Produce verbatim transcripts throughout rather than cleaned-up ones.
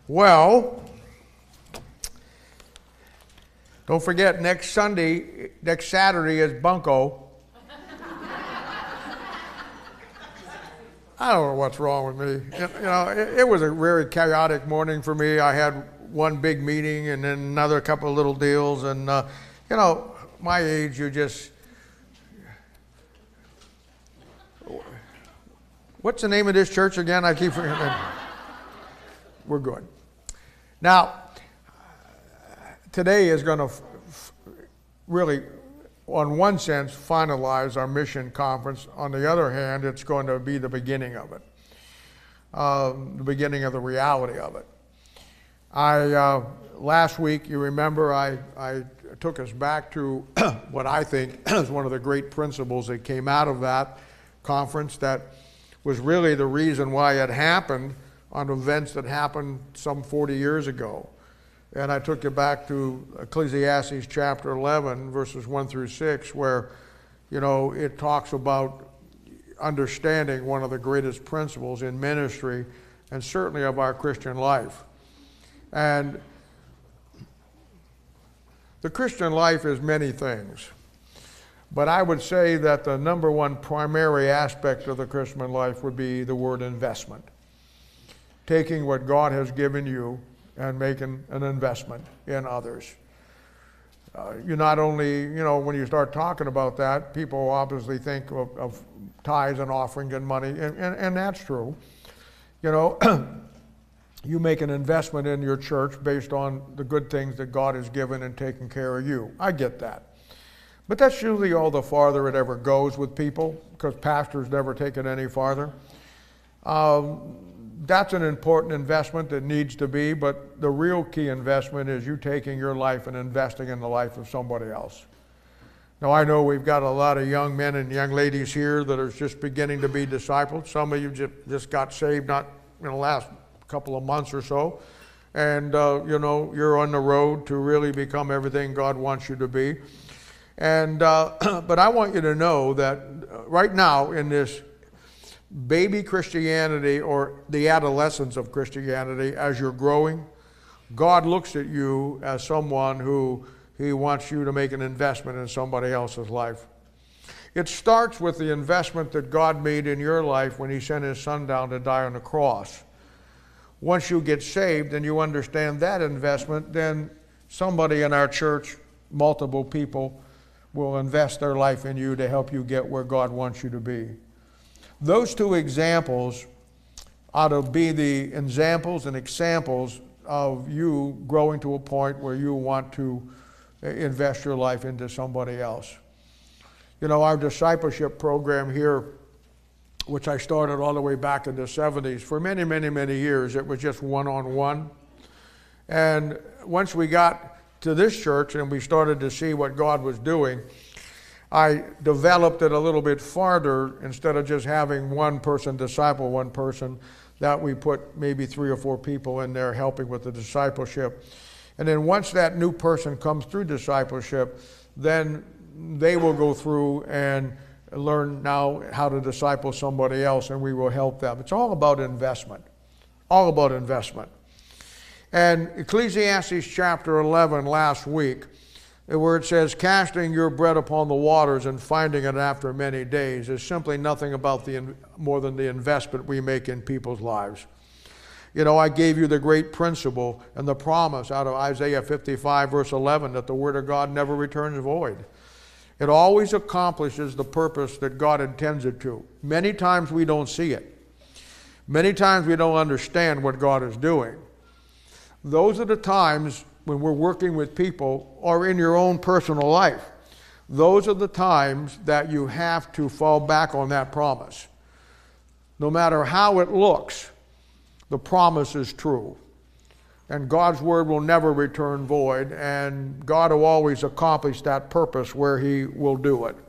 Well, don't forget next Sunday, next Saturday is Bunko. I don't know what's wrong with me. You know, it, it was a very chaotic morning for me. I had one big meeting and then another couple of little deals. And, uh, you know, my age, you just... What's the name of this church again? I keep forgetting. We're good. Now, today is going to f- f- really, on one sense, finalize our mission conference. On the other hand, it's going to be the beginning of it, uh, the beginning of the reality of it. I uh, last week, you remember, I, I took us back to what I think is one of the great principles that came out of that conference that was really the reason why it happened on events that happened some forty years ago. And I took you back to Ecclesiastes chapter eleven, verses one through six, where, you know, it talks about understanding one of the greatest principles in ministry and certainly of our Christian life. And the Christian life is many things. But I would say that the number one primary aspect of the Christian life would be the word investment. Taking what God has given you and making an investment in others. Uh, you not only, you know, when you start talking about that, people obviously think of, of tithes and offering and money, and, and, and that's true. You know, you make an investment in your church based on the good things that God has given and taken care of you. I get that. But that's usually all the farther it ever goes with people, because pastors never take it any farther. Um, that's an important investment that needs to be, but the real key investment is you taking your life and investing in the life of somebody else. Now, I know we've got a lot of young men and young ladies here that are just beginning to be discipled. Some of you just, just got saved not in the last couple of months or so. And, uh, you know, you're on the road to really become everything God wants you to be. And uh, but I want you to know that right now in this baby Christianity or the adolescence of Christianity, as you're growing, God looks at you as someone who He wants you to make an investment in somebody else's life. It starts with the investment that God made in your life when He sent His Son down to die on the cross. Once you get saved and you understand that investment, then somebody in our church, multiple people, will invest their life in you to help you get where God wants you to be. Those two examples ought to be the examples and examples of you growing to a point where you want to invest your life into somebody else. You know, our discipleship program here, which I started all the way back in the seventies, for many, many, many years, it was just one-on-one. And once we got to this church and we started to see what God was doing, I developed it a little bit farther. Instead of just having one person disciple one person, that we put maybe three or four people in there helping with the discipleship. And then once that new person comes through discipleship, then they will go through and learn now how to disciple somebody else, and we will help them. It's all about investment. All about investment. And Ecclesiastes chapter eleven last week, where it says, casting your bread upon the waters and finding it after many days, is simply nothing about the more than the investment we make in people's lives. You know, I gave you the great principle and the promise out of Isaiah fifty-five, verse eleven, that the Word of God never returns void. It always accomplishes the purpose that God intends it to. Many times we don't see it. Many times we don't understand what God is doing. Those are the times when we're working with people or in your own personal life. Those are the times that you have to fall back on that promise. No matter how it looks, the promise is true. And God's word will never return void, and God will always accomplish that purpose where He will do it.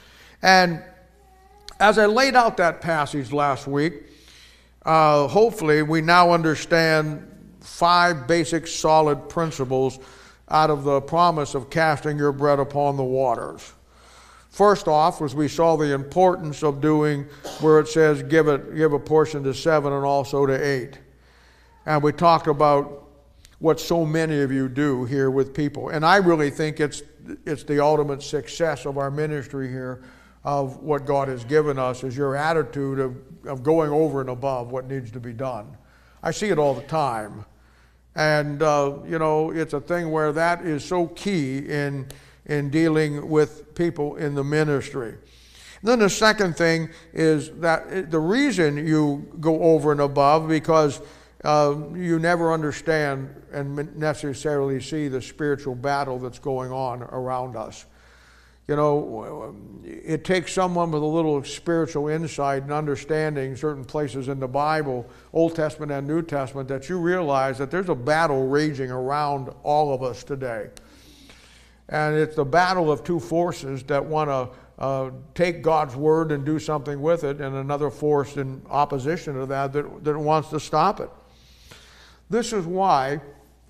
And as I laid out that passage last week, uh, hopefully we now understand five basic solid principles out of the promise of casting your bread upon the waters. First off, as we saw the importance of doing where it says give it, give a portion to seven and also to eight. And we talked about what so many of you do here with people. And I really think it's, it's the ultimate success of our ministry here, of what God has given us, is your attitude of, of going over and above what needs to be done. I see it all the time. And, uh, you know, it's a thing where that is so key in, in dealing with people in the ministry. Then the second thing is that the reason you go over and above, because uh, you never understand and necessarily see the spiritual battle that's going on around us. You know, it takes someone with a little spiritual insight and understanding certain places in the Bible, Old Testament and New Testament, that you realize that there's a battle raging around all of us today. And it's the battle of two forces that want to uh, take God's word and do something with it, and another force in opposition to that that, that wants to stop it. This is why,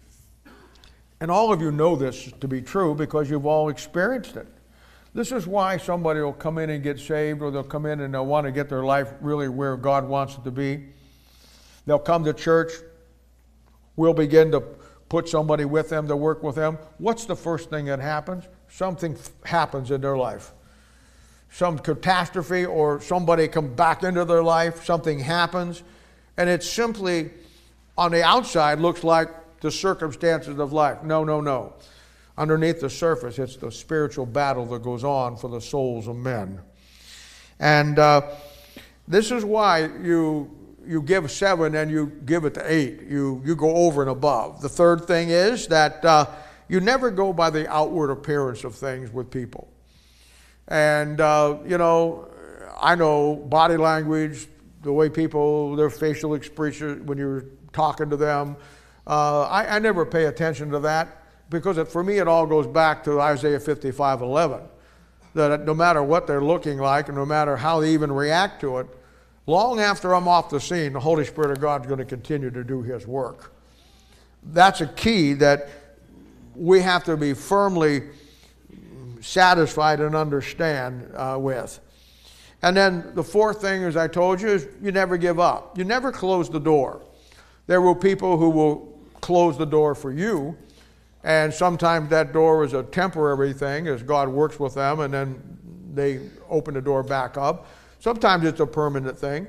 and all of you know this to be true because you've all experienced it. This is why somebody will come in and get saved, or they'll come in and they'll want to get their life really where God wants it to be. They'll come to church. We'll begin to put somebody with them to work with them. What's the first thing that happens? Something happens in their life. Some catastrophe, or somebody comes back into their life. Something happens. And it simply, on the outside, looks like the circumstances of life. No, no, no. Underneath the surface, it's the spiritual battle that goes on for the souls of men. And uh, this is why you you give seven and you give it to eight. You, you go over and above. The third thing is that uh, you never go by the outward appearance of things with people. And, uh, you know, I know body language, the way people, their facial expression when you're talking to them. Uh, I, I never pay attention to that. Because it, for me, it all goes back to Isaiah fifty-five eleven. That no matter what they're looking like, and no matter how they even react to it, long after I'm off the scene, the Holy Spirit of God is going to continue to do His work. That's a key that we have to be firmly satisfied and understand uh, with. And then the fourth thing, as I told you, is you never give up. You never close the door. There will be people who will close the door for you. And sometimes that door is a temporary thing as God works with them, and then they open the door back up. Sometimes it's a permanent thing.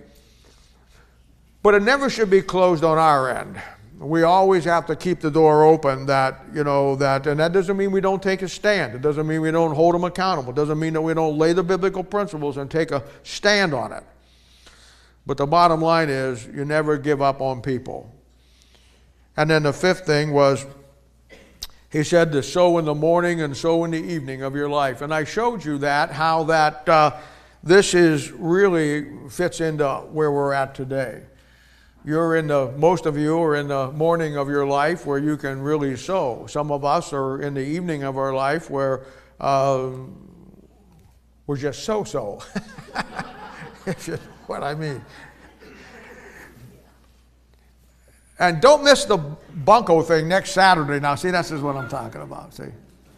But it never should be closed on our end. We always have to keep the door open, that, you know, that, and that doesn't mean we don't take a stand. It doesn't mean we don't hold them accountable. It doesn't mean that we don't lay the biblical principles and take a stand on it. But the bottom line is, you never give up on people. And then the fifth thing was, he said to sow in the morning and sow in the evening of your life. And I showed you that, how that uh, this is really fits into where we're at today. You're in the, most of you are in the morning of your life where you can really sow. Some of us are in the evening of our life where uh, we're just so-so. If you know what I mean. And don't miss the bunco thing next Saturday. Now, see, this is what I'm talking about, see.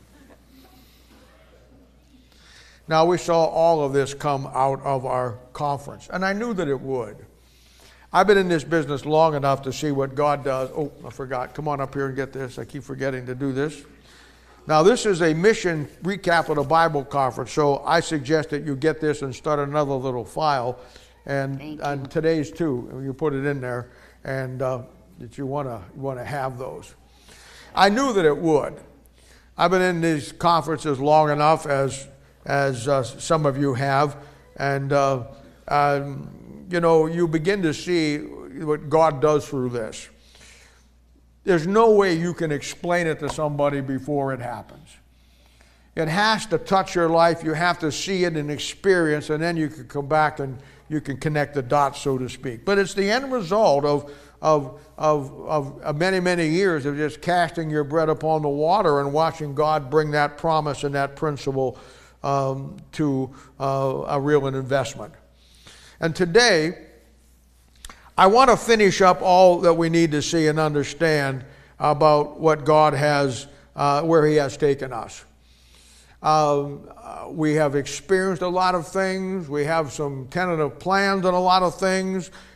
Now, we saw all of this come out of our conference, and I knew that it would. I've been in this business long enough to see what God does. Oh, I forgot. Come on up here and get this. I keep forgetting to do this. Now, this is a mission recap of the Bible conference, so I suggest that you get this and start another little file. And, and today's too. You put it in there, and uh, that you want to want to have those. I knew that it would. I've been in these conferences long enough, as as uh, some of you have, and uh, um, you know, you begin to see what God does through this. There's no way you can explain it to somebody before it happens. It has to touch your life. You have to see it and experience, and then you can come back and you can connect the dots, so to speak. But it's the end result of Of, of, of many, many years of just casting your bread upon the water and watching God bring that promise and that principle um, to uh, a real investment. And today, I want to finish up all that we need to see and understand about what God has, uh, where He has taken us. Um, uh, we have experienced a lot of things. We have some tentative plans on a lot of things.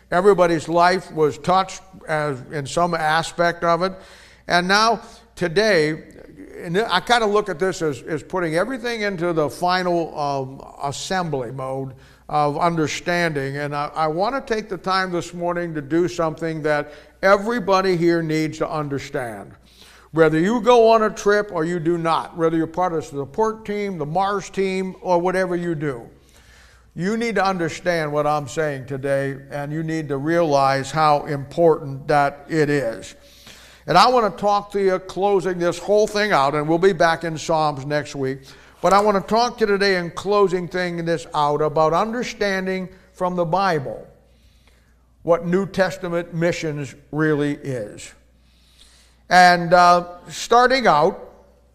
Everybody's life was touched as, in some aspect of it. And now, today, and I kind of look at this as, as putting everything into the final um, assembly mode of understanding. And I, I want to take the time this morning to do something that everybody here needs to understand. Whether you go on a trip or you do not, whether you're part of the support team, the Mars team, or whatever you do, you need to understand what I'm saying today, and you need to realize how important that it is. And I want to talk to you closing this whole thing out, and we'll be back in Psalms next week. But I want to talk to you today in closing thing this out about understanding from the Bible what New Testament missions really is. And uh, starting out,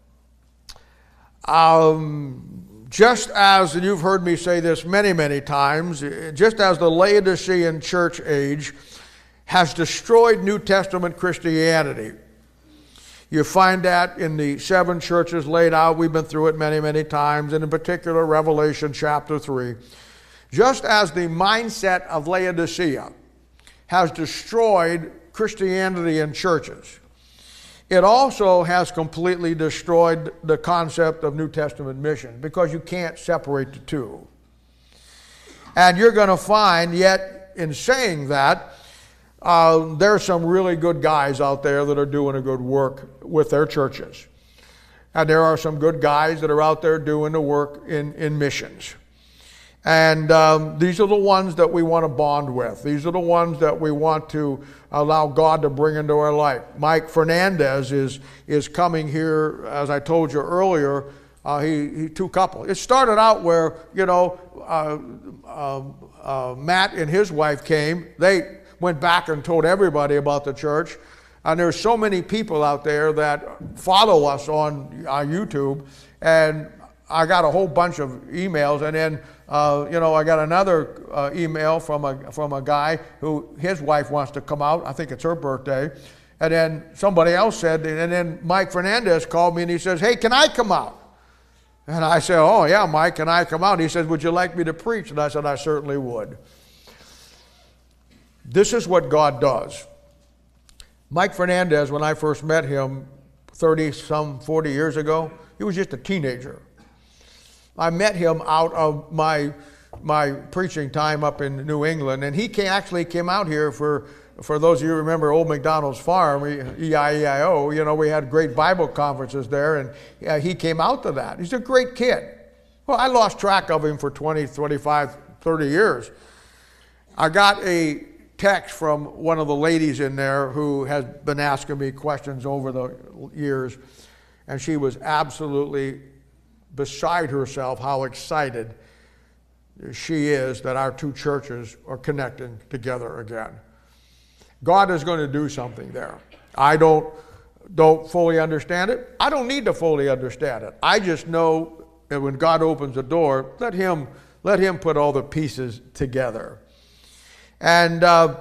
um, just as, and you've heard me say this many, many times, just as the Laodicean church age has destroyed New Testament Christianity. You find that in the seven churches laid out. We've been through it many, many times, and in particular Revelation chapter three. Just as the mindset of Laodicea has destroyed Christianity in churches, it also has completely destroyed the concept of New Testament mission, because you can't separate the two. And you're going to find, yet in saying that, uh, there are some really good guys out there that are doing a good work with their churches. And there are some good guys that are out there doing the work in, in missions. And um, these are the ones that we want to bond with. These are the ones that we want to allow God to bring into our life. Mike Fernandez is, is coming here, as I told you earlier. Uh, he, he two couple. It started out where, you know, uh, uh, uh, Matt and his wife came. They went back and told everybody about the church. And there's so many people out there that follow us on uh, YouTube. And I got a whole bunch of emails, and then uh, you know I got another uh, email from a from a guy who his wife wants to come out. I think it's her birthday, and then somebody else said, and then Mike Fernandez called me and he says, "Hey, can I come out?" And I said, "Oh yeah, Mike, can I come out?" He says, "Would you like me to preach?" And I said, "I certainly would." This is what God does. Mike Fernandez, when I first met him thirty some forty years ago, he was just a teenager. I met him out of my my preaching time up in New England, and he came, actually came out here for, for those of you who remember Old McDonald's Farm, E I E I O, you know, we had great Bible conferences there, and yeah, he came out to that. He's a great kid. Well, I lost track of him for twenty, twenty-five, thirty years. I got a text from one of the ladies in there who has been asking me questions over the years, and she was absolutely beside herself how excited she is that our two churches are connecting together again. God is going to do something there. I don't, don't fully understand it. I don't need to fully understand it. I just know that when God opens the door, let him, let him put all the pieces together. And uh,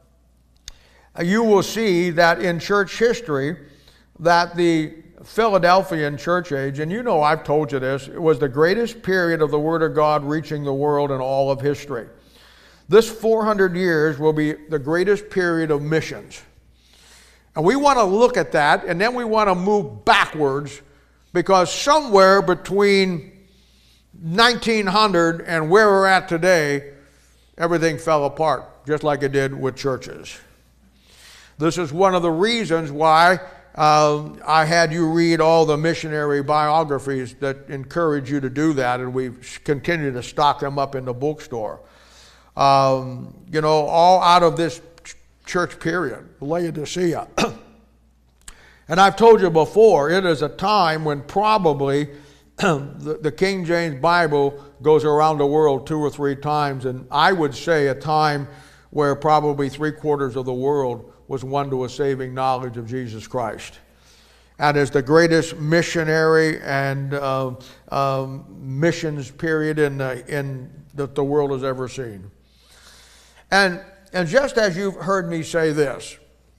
you will see that in church history that the Philadelphian church age, and you know I've told you this, it was the greatest period of the Word of God reaching the world in all of history. This four hundred years will be the greatest period of missions. And we want to look at that, and then we want to move backwards, because somewhere between nineteen hundred and where we're at today, everything fell apart, just like it did with churches. This is one of the reasons why Uh, I had you read all the missionary biographies that encourage you to do that, and we continue to stock them up in the bookstore. Um, you know, all out of this ch- church period, Laodicea. And I've told you before, it is a time when probably the, the King James Bible goes around the world two or three times, and I would say a time where probably three quarters of the world was won to a saving knowledge of Jesus Christ. And is the greatest missionary and uh, um, missions period in, the, in that the world has ever seen. And, and just as you've heard me say this,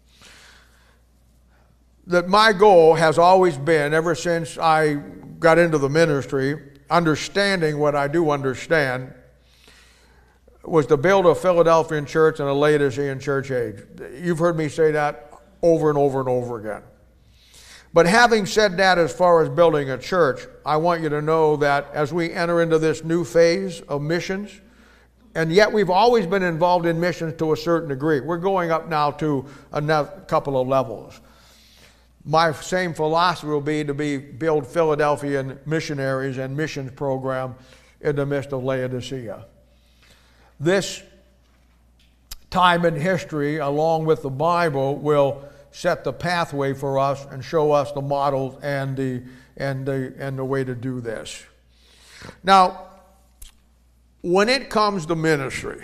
that my goal has always been, ever since I got into the ministry, understanding what I do understand, was to build a Philadelphian church and a Laodicean church age. You've heard me say that over and over and over again. But having said that, as far as building a church, I want you to know that as we enter into this new phase of missions, and yet we've always been involved in missions to a certain degree. We're going up now to a couple of levels. My same philosophy will be to be build Philadelphian missionaries and missions program in the midst of Laodicea. This time in history, along with the Bible, will set the pathway for us and show us the models and the and the and the way to do this. Now, when it comes to ministry,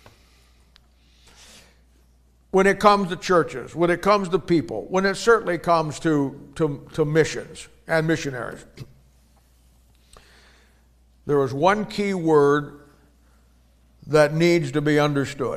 when it comes to churches, when it comes to people, when it certainly comes to, to, to missions and missionaries, there is one key word that needs to be understood.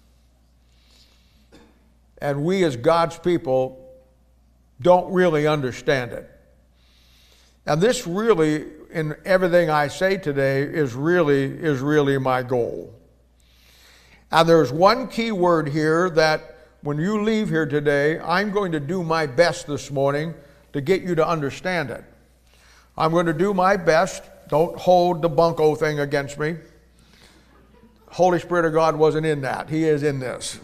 And we as God's people don't really understand it. And this really, in everything I say today, is really, is really my goal. And there's one key word here that when you leave here today, I'm going to do my best this morning to get you to understand it. I'm going to do my best. Don't hold the bunco thing against me. Holy Spirit of God wasn't in that. He is in this.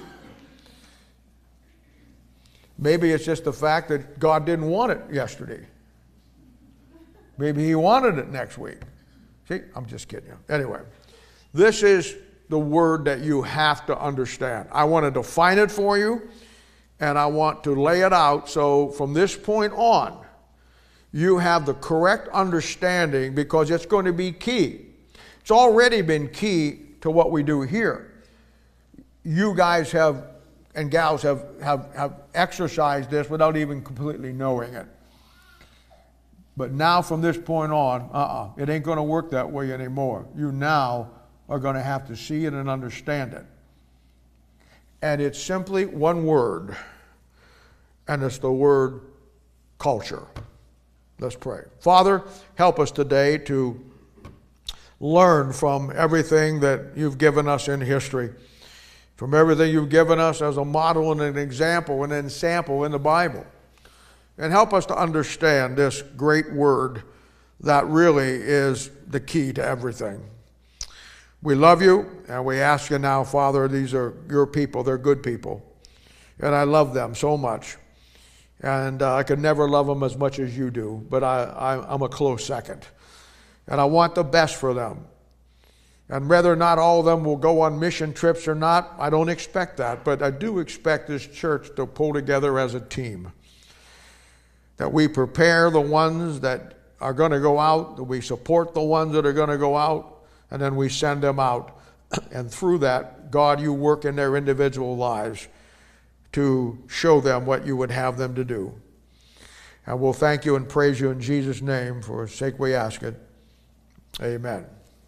Maybe it's just the fact that God didn't want it yesterday. Maybe he wanted it next week. See, I'm just kidding you. Anyway, this is the word that you have to understand. I want to define it for you, and I want to lay it out so from this point on, you have the correct understanding, because it's going to be key. It's already been key to what we do here. You guys have and gals have, have, have exercised this without even completely knowing it. But now from this point on, uh-uh, it ain't going to work that way anymore. You now are going to have to see it and understand it. And it's simply one word, and it's the word culture. Let's pray. Father, help us today to learn from everything that you've given us in history, from everything you've given us as a model and an example and an sample in the Bible. And help us to understand this great word that really is the key to everything. We love you, and we ask you now, Father, these are your people. They're good people. And I love them so much. And uh, I could never love them as much as you do, but I, I, I'm a close second. And I want the best for them. And whether or not all of them will go on mission trips or not, I don't expect that. But I do expect this church to pull together as a team. That we prepare the ones that are going to go out, that we support the ones that are going to go out, and then we send them out. And through that, God, you work in their individual lives to show them what you would have them to do. And we'll thank you and praise you in Jesus' name. For his sake we ask it. Amen.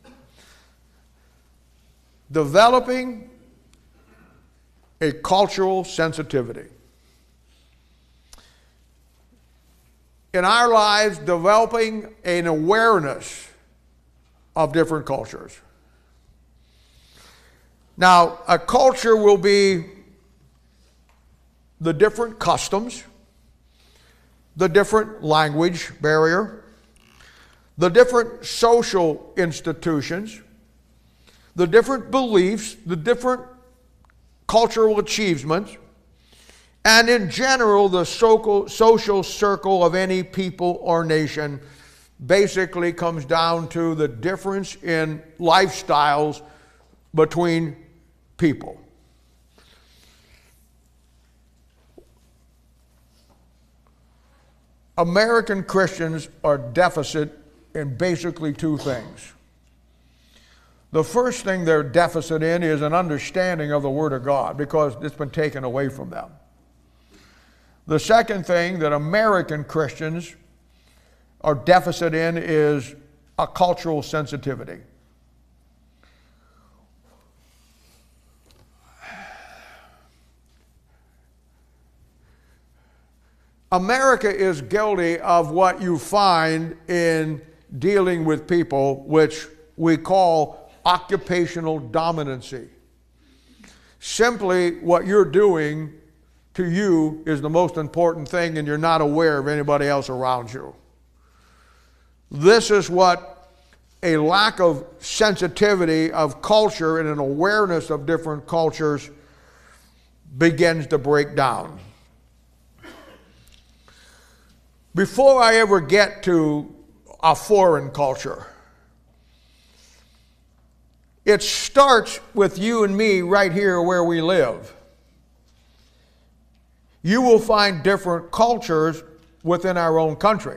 Developing a cultural sensitivity. In our lives, developing an awareness of different cultures. Now, a culture will be the different customs, the different language barrier, the different social institutions, the different beliefs, the different cultural achievements, and in general, the social circle of any people or nation basically comes down to the difference in lifestyles between people. American Christians are deficit in basically two things. The first thing they're deficit in is an understanding of the Word of God, because it's been taken away from them. The second thing that American Christians are deficit in is a cultural sensitivity. America is guilty of what you find in dealing with people, which we call occupational dominancy. Simply what you're doing to you is the most important thing, and you're not aware of anybody else around you. This is what a lack of sensitivity of culture and an awareness of different cultures begins to break down. Before I ever get to a foreign culture, it starts with you and me right here where we live. You will find different cultures within our own country.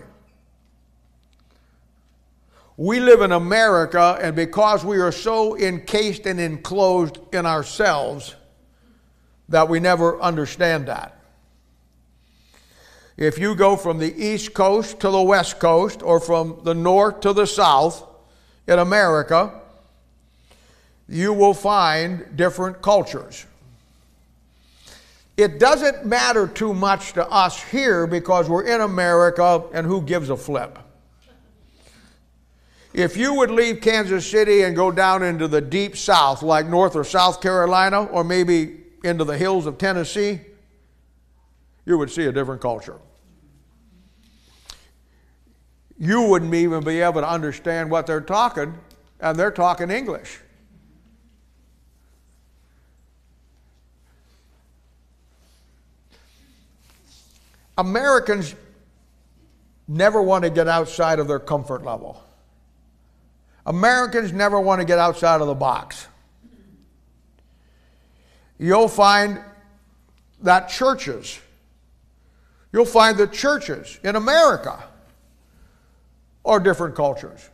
We live in America, and because we are so encased and enclosed in ourselves that we never understand that. If you go from the East Coast to the West Coast, or from the North to the South in America, you will find different cultures. It doesn't matter too much to us here because we're in America, and who gives a flip? If you would leave Kansas City and go down into the deep South, like North or South Carolina, or maybe into the hills of Tennessee, you would see a different culture. You wouldn't even be able to understand what they're talking, and they're talking English. Americans never want to get outside of their comfort level. Americans never want to get outside of the box. You'll find that churches, you'll find that churches in America are different cultures.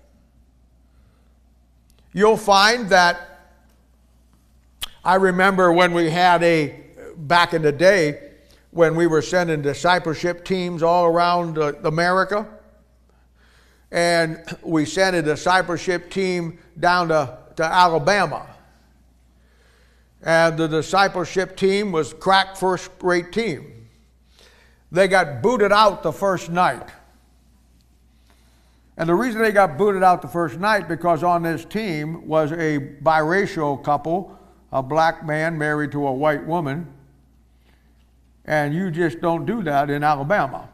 You'll find that, I remember when we had a, back in the day, when we were sending discipleship teams all around uh, America, and we sent a discipleship team down to, to Alabama. And the discipleship team was crack first-rate team. They got booted out the first night. And the reason they got booted out the first night, because on this team was a biracial couple, a black man married to a white woman, and you just don't do that in Alabama.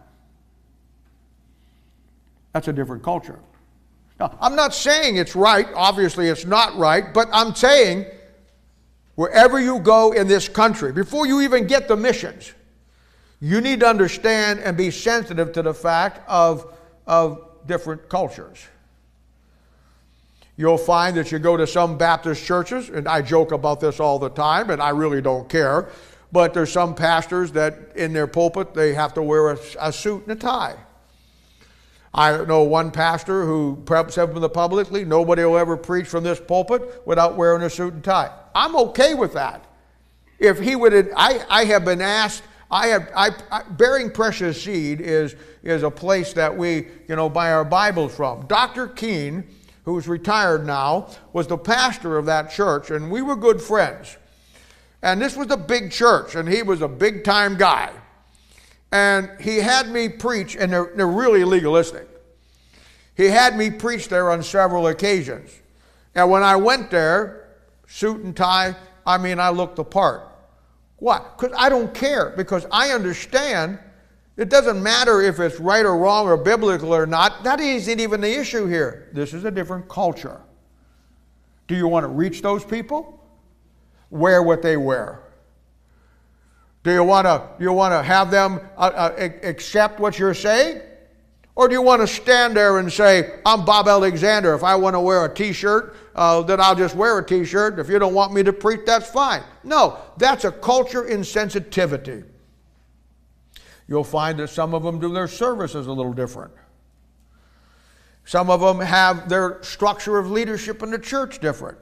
That's a different culture. Now, I'm not saying it's right. Obviously, it's not right. But I'm saying wherever you go in this country, before you even get the missions, you need to understand and be sensitive to the fact of, of different cultures. You'll find that you go to some Baptist churches, and I joke about this all the time, and I really don't care, but there's some pastors that in their pulpit, they have to wear a, a suit and a tie. I know one pastor who said publicly, nobody will ever preach from this pulpit without wearing a suit and tie. I'm okay with that. If he would, I, I have been asked, I have, I, I, Bearing Precious Seed is, is a place that we, you know, buy our Bibles from. Doctor Keene, who's retired now, was the pastor of that church, and we were good friends. And this was a big church, and he was a big-time guy. And he had me preach, and they're, they're really legalistic. He had me preach there on several occasions. And when I went there, suit and tie, I mean, I looked the part. Why? Because I don't care, because I understand it doesn't matter if it's right or wrong or biblical or not. That isn't even the issue here. This is a different culture. Do you want to reach those people? Wear what they wear. Do you want to, you want to have them uh, uh, accept what you're saying? Or do you want to stand there and say, I'm Bob Alexander. If I want to wear a t-shirt, uh, then I'll just wear a t-shirt. If you don't want me to preach, that's fine. No, that's a culture insensitivity. You'll find that some of them do their services a little different. Some of them have their structure of leadership in the church different.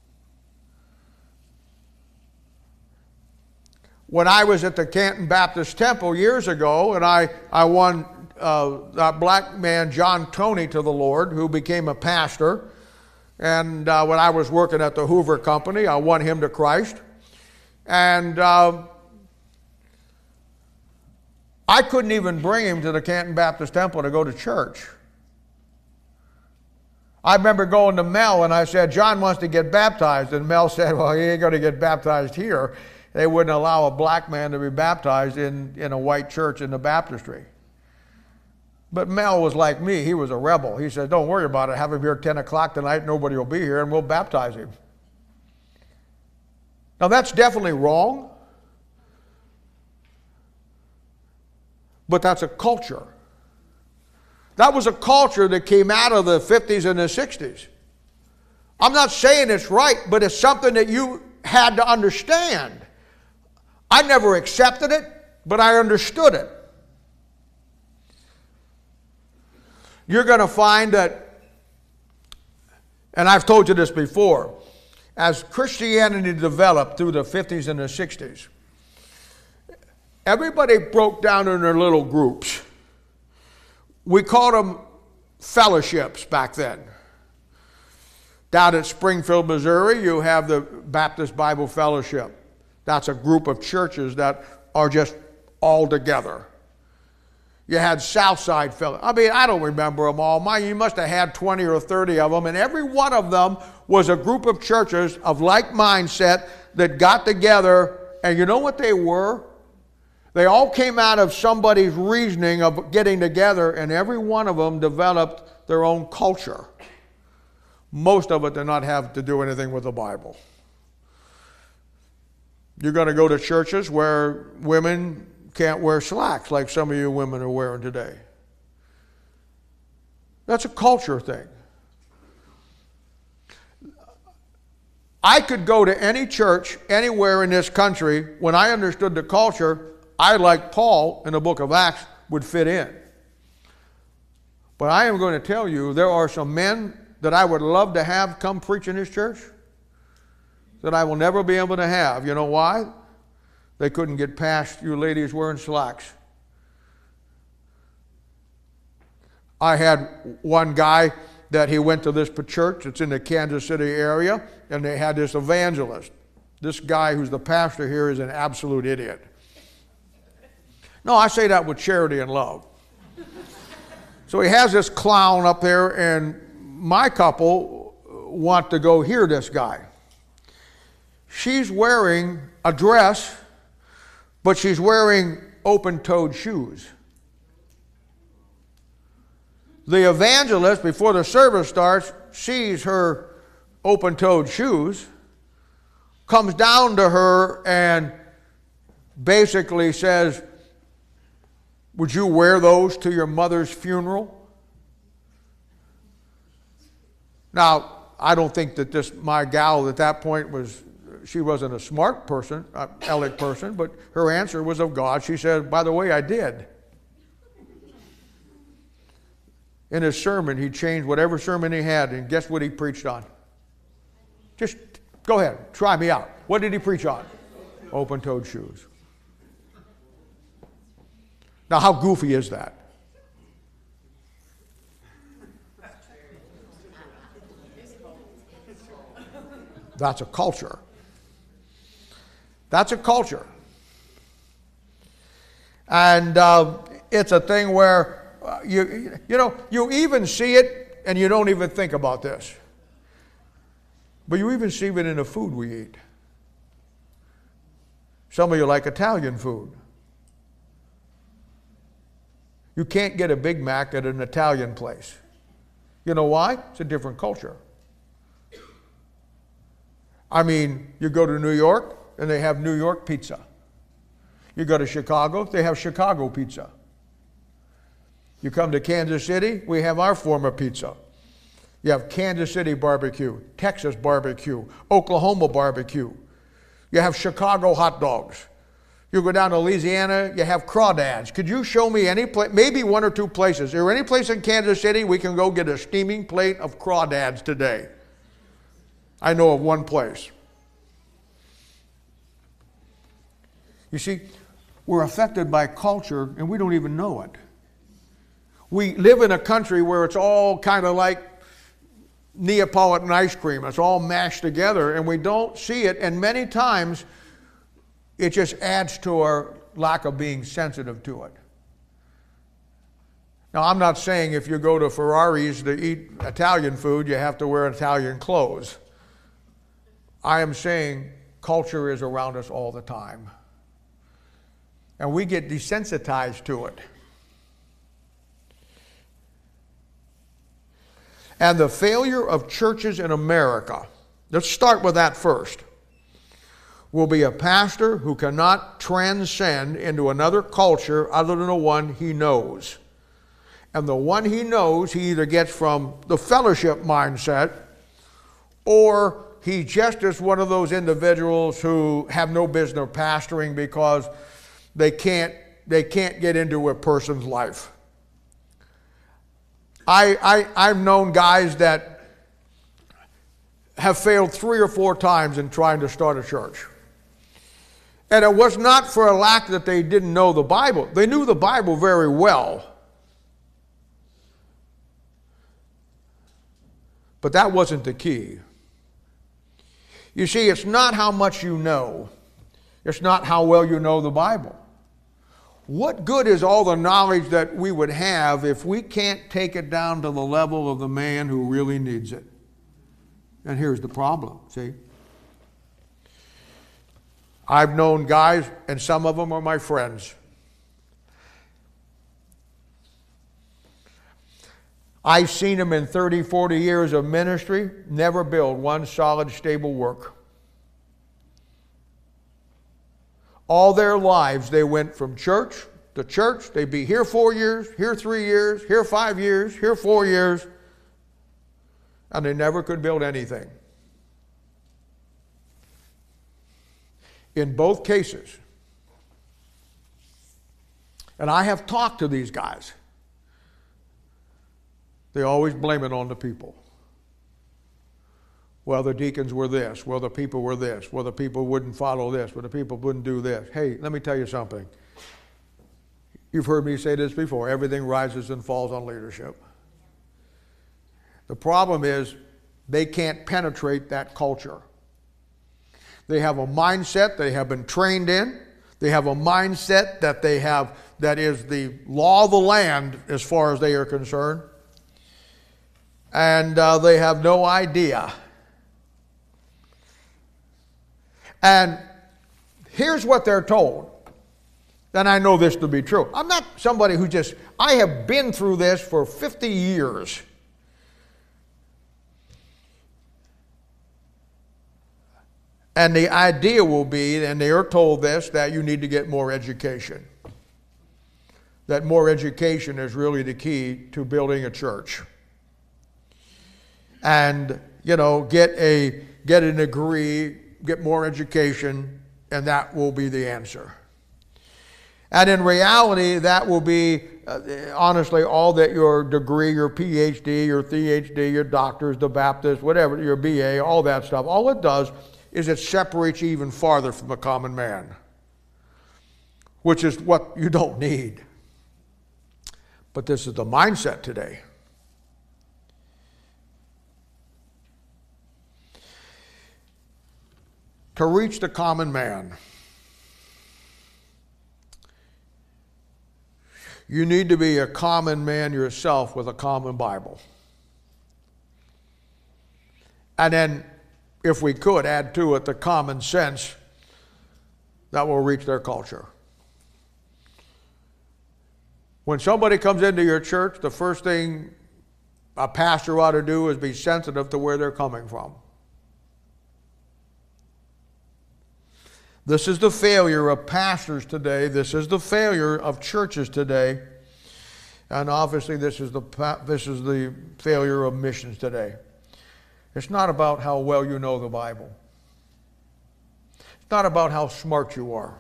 When I was at the Canton Baptist Temple years ago, and I, I won uh, that black man, John Toney, to the Lord, who became a pastor. And uh, when I was working at the Hoover Company, I won him to Christ. And uh, I couldn't even bring him to the Canton Baptist Temple to go to church. I remember going to Mel and I said, John wants to get baptized. And Mel said, well, he ain't going to get baptized here. They wouldn't allow a black man to be baptized in, in a white church in the baptistry. But Mel was like me. He was a rebel. He said, don't worry about it. Have him here at ten o'clock tonight. Nobody will be here, and we'll baptize him. Now, that's definitely wrong. But that's a culture. That was a culture that came out of the fifties and the sixties. I'm not saying it's right, but it's something that you had to understand. I never accepted it, but I understood it. You're going to find that, and I've told you this before, as Christianity developed through the fifties and the sixties, everybody broke down in their little groups. We called them fellowships back then. Down at Springfield, Missouri, you have the Baptist Bible Fellowship. That's a group of churches that are just all together. You had Southside Fellowship. I mean, I don't remember them all. My, you must have had twenty or thirty of them, and every one of them was a group of churches of like mindset that got together, and you know what they were? They all came out of somebody's reasoning of getting together, and every one of them developed their own culture. Most of it did not have to do anything with the Bible. You're going to go to churches where women can't wear slacks like some of you women are wearing today. That's a culture thing. I could go to any church anywhere in this country. When I understood the culture, I, like Paul in the book of Acts, would fit in. But I am going to tell you, there are some men that I would love to have come preach in this church that I will never be able to have. You know why? They couldn't get past you ladies wearing slacks. I had one guy that he went to this church. It's in the Kansas City area, and they had this evangelist. This guy who's the pastor here is an absolute idiot. No, I say that with charity and love. So he has this clown up there, and my couple want to go hear this guy. She's wearing a dress, but she's wearing open-toed shoes. The evangelist, before the service starts, sees her open-toed shoes, comes down to her and basically says, would you wear those to your mother's funeral? Now, I don't think that this, my gal at that point was, she wasn't a smart person, an elegant person, but her answer was of God. She said, by the way, I did. In his sermon, he changed whatever sermon he had, and guess what he preached on? Just go ahead, try me out. What did he preach on? Open-toed shoes. Now, how goofy is that? That's a culture. That's a culture. And uh, it's a thing where uh, you, you know, you even see it and you don't even think about this. But you even see it in the food we eat. Some of you like Italian food. You can't get a Big Mac at an Italian place. You know why? It's a different culture. I mean, you go to New York and they have New York pizza. You go to Chicago, they have Chicago pizza. You come to Kansas City, we have our form of pizza. You have Kansas City barbecue, Texas barbecue, Oklahoma barbecue. You have Chicago hot dogs. You go down to Louisiana, you have crawdads. Could you show me any place, maybe one or two places? Is there any place in Kansas City we can go get a steaming plate of crawdads today? I know of one place. You see, we're affected by culture and we don't even know it. We live in a country where it's all kind of like Neapolitan ice cream. It's all mashed together and we don't see it, and many times it just adds to our lack of being sensitive to it. Now, I'm not saying if you go to Ferrari's to eat Italian food, you have to wear Italian clothes. I am saying culture is around us all the time. And we get desensitized to it. And the failure of churches in America, let's start with that first, will be a pastor who cannot transcend into another culture other than the one he knows. And the one he knows, he either gets from the fellowship mindset, or he just is one of those individuals who have no business pastoring because they can't, they can't get into a person's life. I, I, I've known guys that have failed three or four times in trying to start a church. And it was not for a lack that they didn't know the Bible. They knew the Bible very well. But that wasn't the key. You see, it's not how much you know. It's not how well you know the Bible. What good is all the knowledge that we would have if we can't take it down to the level of the man who really needs it? And here's the problem, see? I've known guys, and some of them are my friends. I've seen them in thirty, forty years of ministry never build one solid, stable work. All their lives they went from church to church. They'd be here four years, here three years, here five years, here four years, and they never could build anything. In both cases, and I have talked to these guys, they always blame it on the people. Well, the deacons were this. Well, the people were this. Well, the people wouldn't follow this. Well, the people wouldn't do this. Hey, let me tell you something. You've heard me say this before. Everything rises and falls on leadership. The problem is they can't penetrate that culture. They have a mindset they have been trained in. They have a mindset that they have that is the law of the land as far as they are concerned. And uh, they have no idea. And here's what they're told. And I know this to be true. I'm not somebody who just, I have been through this for fifty years. And the idea will be, and they are told this, that you need to get more education. That more education is really the key to building a church. And, you know, get a get a degree, get more education, and that will be the answer. And in reality, that will be, uh, honestly, all that your degree, your P H D, your T H D, your doctors, the Baptist, whatever, your B A, all that stuff, all it does is it separates you even farther from the common man, which is what you don't need. But this is the mindset today. To reach the common man, you need to be a common man yourself with a common Bible. And then, if we could, add to it the common sense that will reach their culture. When somebody comes into your church, the first thing a pastor ought to do is be sensitive to where they're coming from. This is the failure of pastors today. This is the failure of churches today. And obviously this is the, this is the failure of missions today. It's not about how well you know the Bible. It's not about how smart you are.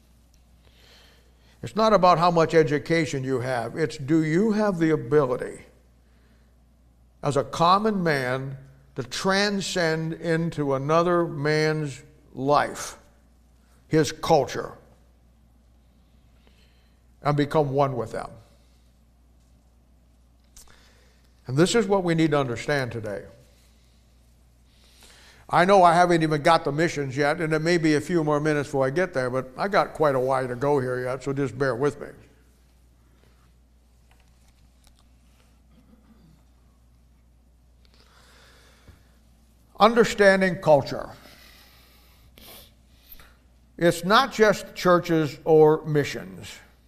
It's not about how much education you have. It's, do you have the ability as a common man to transcend into another man's life, his culture, and become one with them? And this is what we need to understand today. I know I haven't even got the missions yet, and it may be a few more minutes before I get there, but I got quite a while to go here yet, so just bear with me. understanding culture. It's not just churches or missions,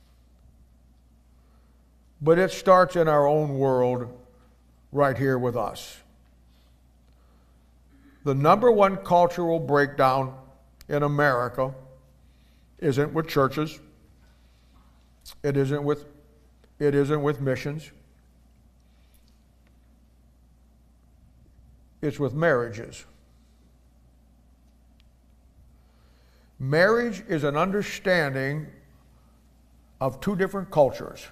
but it starts in our own world right here with us. The number one cultural breakdown in America isn't with churches. It isn't with, it isn't with missions. It's with marriages. Marriage is an understanding of two different cultures.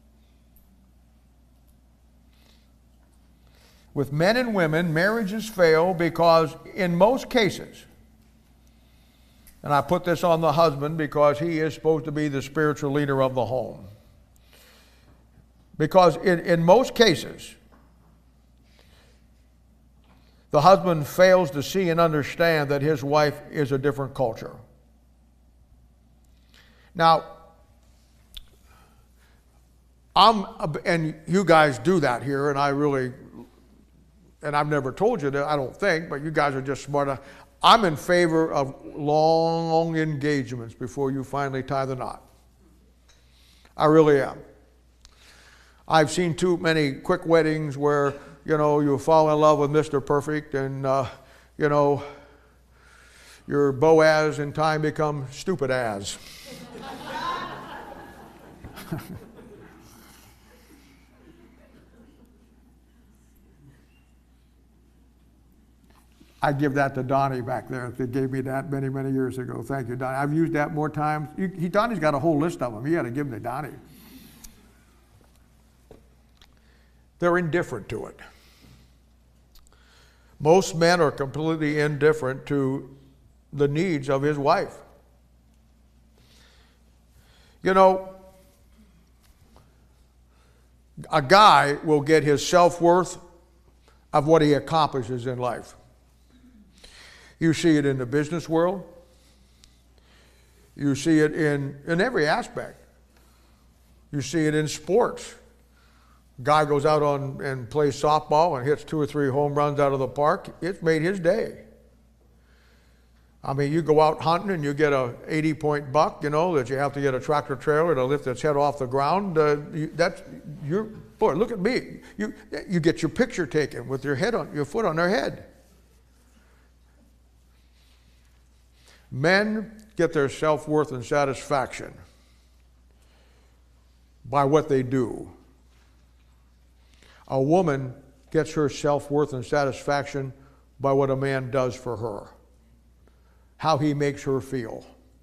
With men and women, marriages fail because in most cases, and I put this on the husband because he is supposed to be the spiritual leader of the home. Because in, in most cases, the husband fails to see and understand that his wife is a different culture. Now, I'm, and you guys do that here, and I really, and I've never told you that, I don't think, but you guys are just smart enough. I'm in favor of long engagements before you finally tie the knot. I really am. I've seen too many quick weddings where, you know, you fall in love with Mister Perfect and, uh, you know, your Boaz in time become stupid as. I give that to Donnie back there. They gave me that many, many years ago. Thank you, Donnie. I've used that more times. You, he, Donnie's got a whole list of them. You got to give them to Donnie. They're indifferent to it. Most men are completely indifferent to the needs of his wife. You know, a guy will get his self-worth of what he accomplishes in life. You see it in the business world. You see it in, in every aspect. You see it in sports. Guy goes out on and plays softball and hits two or three home runs out of the park. It's made his day. I mean, you go out hunting and you get a eighty point buck, you know, that you have to get a tractor trailer to lift its head off the ground. Uh, you, that's, you're, boy, look at me. You, you get your picture taken with your head on, your foot on their head. Men get their self-worth and satisfaction by what they do. A woman gets her self-worth and satisfaction by what a man does for her, how he makes her feel.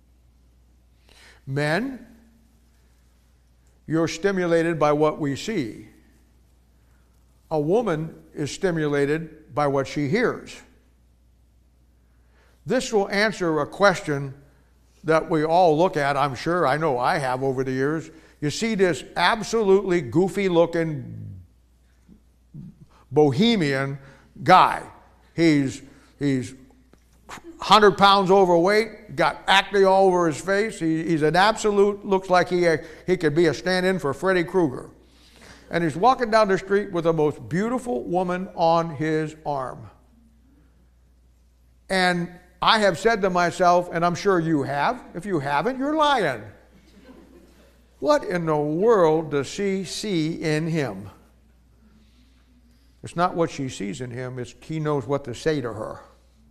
Men, you're stimulated by what we see. A woman is stimulated by what she hears. This will answer a question that we all look at, I'm sure, I know I have over the years. You see this absolutely goofy-looking bohemian guy. He's, he's one hundred pounds overweight, got acne all over his face. He, he's an absolute, looks like he, he could be a stand-in for Freddy Krueger. And he's walking down the street with the most beautiful woman on his arm. And I have said to myself, and I'm sure you have, if you haven't, you're lying. What in the world does she see in him? It's not what she sees in him, it's he knows what to say to her.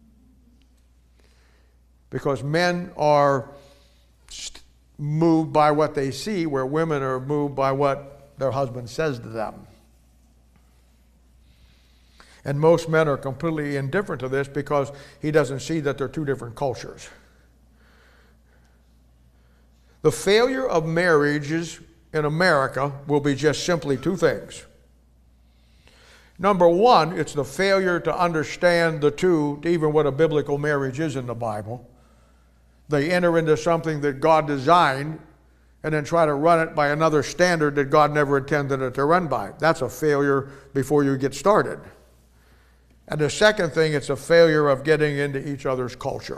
Because men are moved by what they see, where women are moved by what their husband says to them. And most men are completely indifferent to this because he doesn't see that they're two different cultures. The failure of marriages in America will be just simply two things. Number one, it's the failure to understand the two, even what a biblical marriage is in the Bible. They enter into something that God designed and then try to run it by another standard that God never intended it to run by. That's a failure before you get started. And the second thing, it's a failure of getting into each other's culture.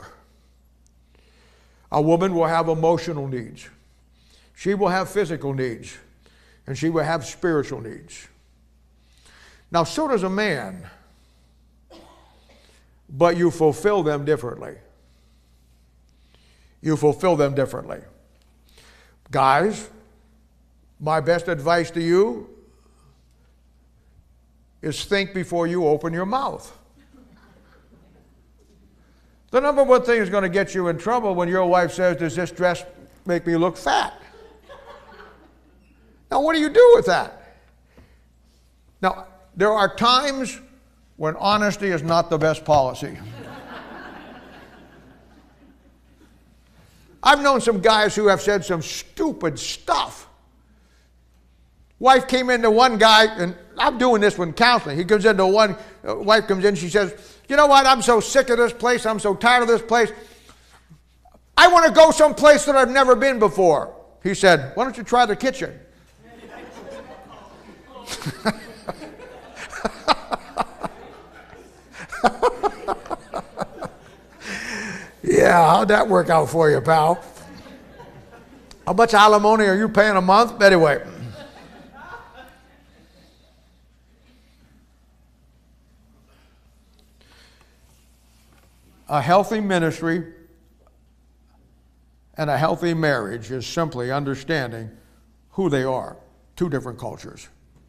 A woman will have emotional needs. She will have physical needs. And she will have spiritual needs. Now, so does a man. but you fulfill them differently. You fulfill them differently. Guys, my best advice to you is think before you open your mouth. The number one thing is going to get you in trouble when your wife says, does this dress make me look fat? Now, what do you do with that? Now, there are times when honesty is not the best policy. I've known some guys who have said some stupid stuff. Wife came into one guy, and I'm doing this when counseling. He comes into one, uh, wife comes in, she says, you know what, I'm so sick of this place, I'm so tired of this place. I want to go someplace that I've never been before. He said, why don't you try the kitchen? Yeah, how'd that work out for you, pal? How much alimony are you paying a month? Anyway. A healthy ministry and a healthy marriage is simply understanding who they are. Two different cultures.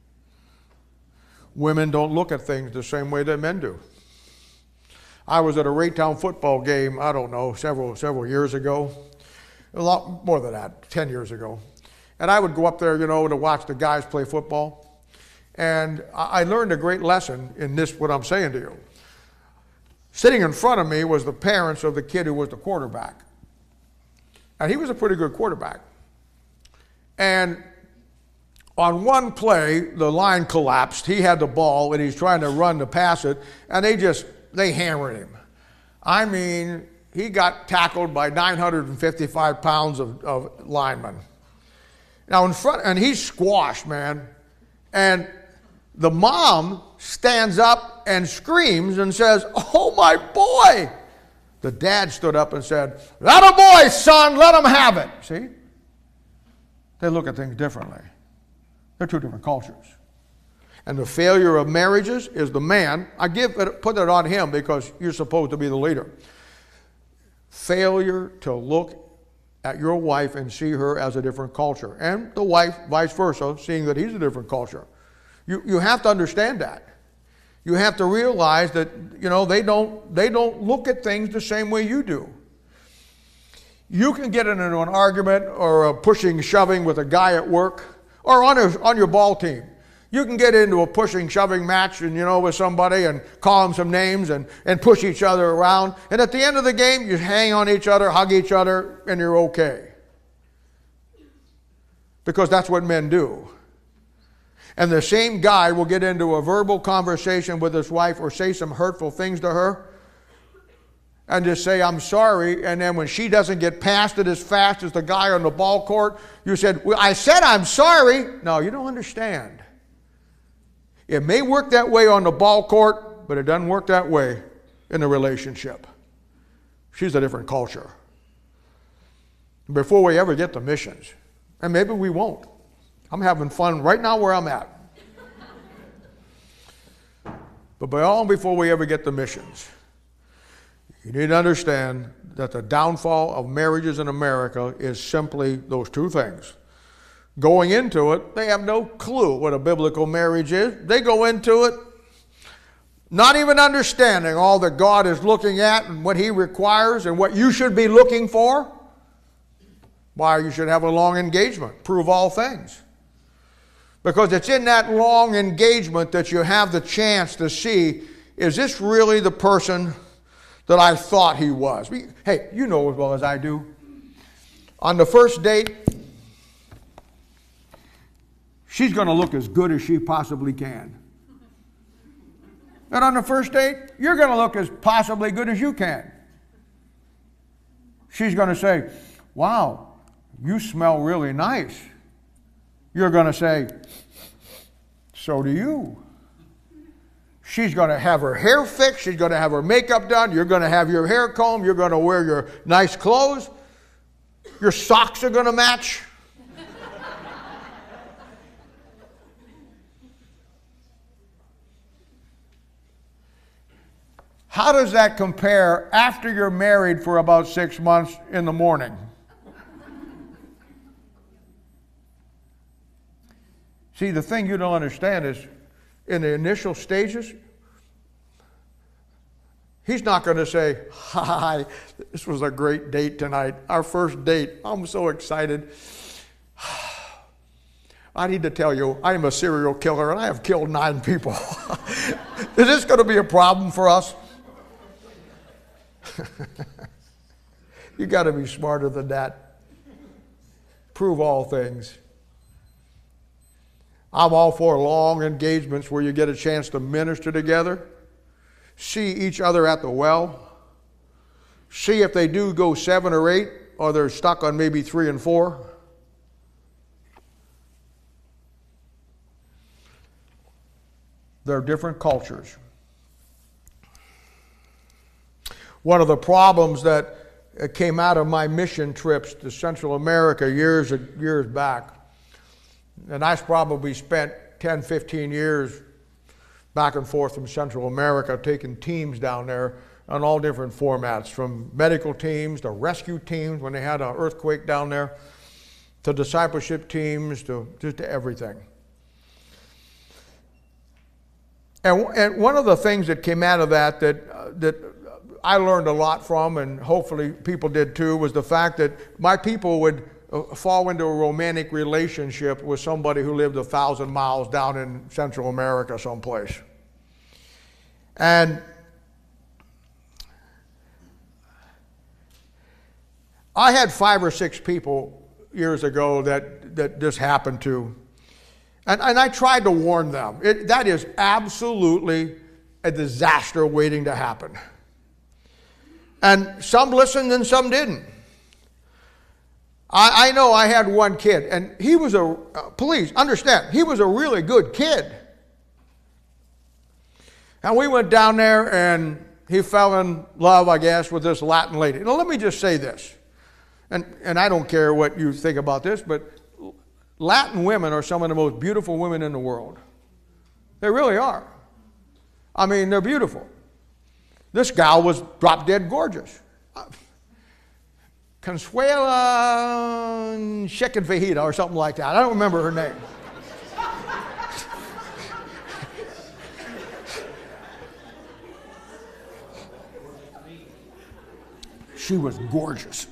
Women don't look at things the same way that men do. I was at a Raytown football game, I don't know, several several years ago. A lot more than that, ten years ago. And I would go up there, you know, to watch the guys play football. And I learned a great lesson in this, what I'm saying to you. Sitting in front of me was the parents of the kid who was the quarterback. And he was a pretty good quarterback. And on one play, the line collapsed. He had the ball, and he's trying to run to pass it, and they just, they hammered him. I mean, he got tackled by nine hundred fifty-five pounds of, of linemen. Now in front, and he's squashed, man. And the mom stands up and screams and says, oh my boy. The dad stood up and said, that a boy, son, let him have it. See? They look at things differently. They're two different cultures. And the failure of marriages is the man. I give it, put it on him because you're supposed to be the leader. Failure to look at your wife and see her as a different culture. And the wife, vice versa, seeing that he's a different culture. You, you have to understand that. You have to realize that, you know, they don't, they don't look at things the same way you do. You can get into an argument or a pushing, shoving with a guy at work or on, a, on your ball team. You can get into a pushing, shoving match and, you know, with somebody and call them some names and, and push each other around. And at the end of the game, you hang on each other, hug each other, and you're okay. Because that's what men do. And the same guy will get into a verbal conversation with his wife or say some hurtful things to her and just say, I'm sorry. And then when she doesn't get past it as fast as the guy on the ball court, you said, well, I said I'm sorry. No, you don't understand. It may work that way on the ball court, but it doesn't work that way in a relationship. She's a different culture. Before we ever get to missions, and maybe we won't. I'm having fun right now where I'm at. But by all before we ever get to missions, you need to understand that the downfall of marriages in America is simply those two things. Going into it, they have no clue what a biblical marriage is. They go into it not even understanding all that God is looking at and what He requires and what you should be looking for. Why you should have a long engagement, prove all things. Because it's in that long engagement that you have the chance to see, is this really the person that I thought he was? We, hey, you know as well as I do. On the first date, she's going to look as good as she possibly can. And on the first date, you're going to look as possibly good as you can. She's going to say, wow, you smell really nice. You're going to say, so do you. She's going to have her hair fixed. She's going to have her makeup done. You're going to have your hair combed. You're going to wear your nice clothes. Your socks are going to match. How does that compare after you're married for about six months in the morning? See, the thing you don't understand is in the initial stages, he's not going to say, hi, this was a great date tonight, our first date. I'm so excited. I need to tell you, I am a serial killer and I have killed nine people. Is this going to be a problem for us? You got to be smarter than that. Prove all things. I'm all for long engagements where you get a chance to minister together, see each other at the well, see if they do go seven or eight or they're stuck on maybe three and four. They're different cultures. One of the problems that came out of my mission trips to Central America years years back, and I probably spent ten, fifteen years back and forth from Central America taking teams down there on all different formats, from medical teams to rescue teams when they had an earthquake down there, to discipleship teams, to just to everything. And, and one of the things that came out of that that, uh, that I learned a lot from, and hopefully people did too, was the fact that my people would uh, fall into a romantic relationship with somebody who lived a thousand miles down in Central America someplace. And I had five or six people years ago that, that this happened to. And, and I tried to warn them. It, that is absolutely a disaster waiting to happen. And some listened and some didn't. I, I know I had one kid, and he was a, uh, please understand, he was a really good kid. And we went down there and he fell in love, I guess, with this Latin lady. Now let me just say this, and, and I don't care what you think about this, but Latin women are some of the most beautiful women in the world. They really are. I mean, they're beautiful. This gal was drop dead gorgeous. Consuela Chicken Fajita or something like that. I don't remember her name. She was gorgeous.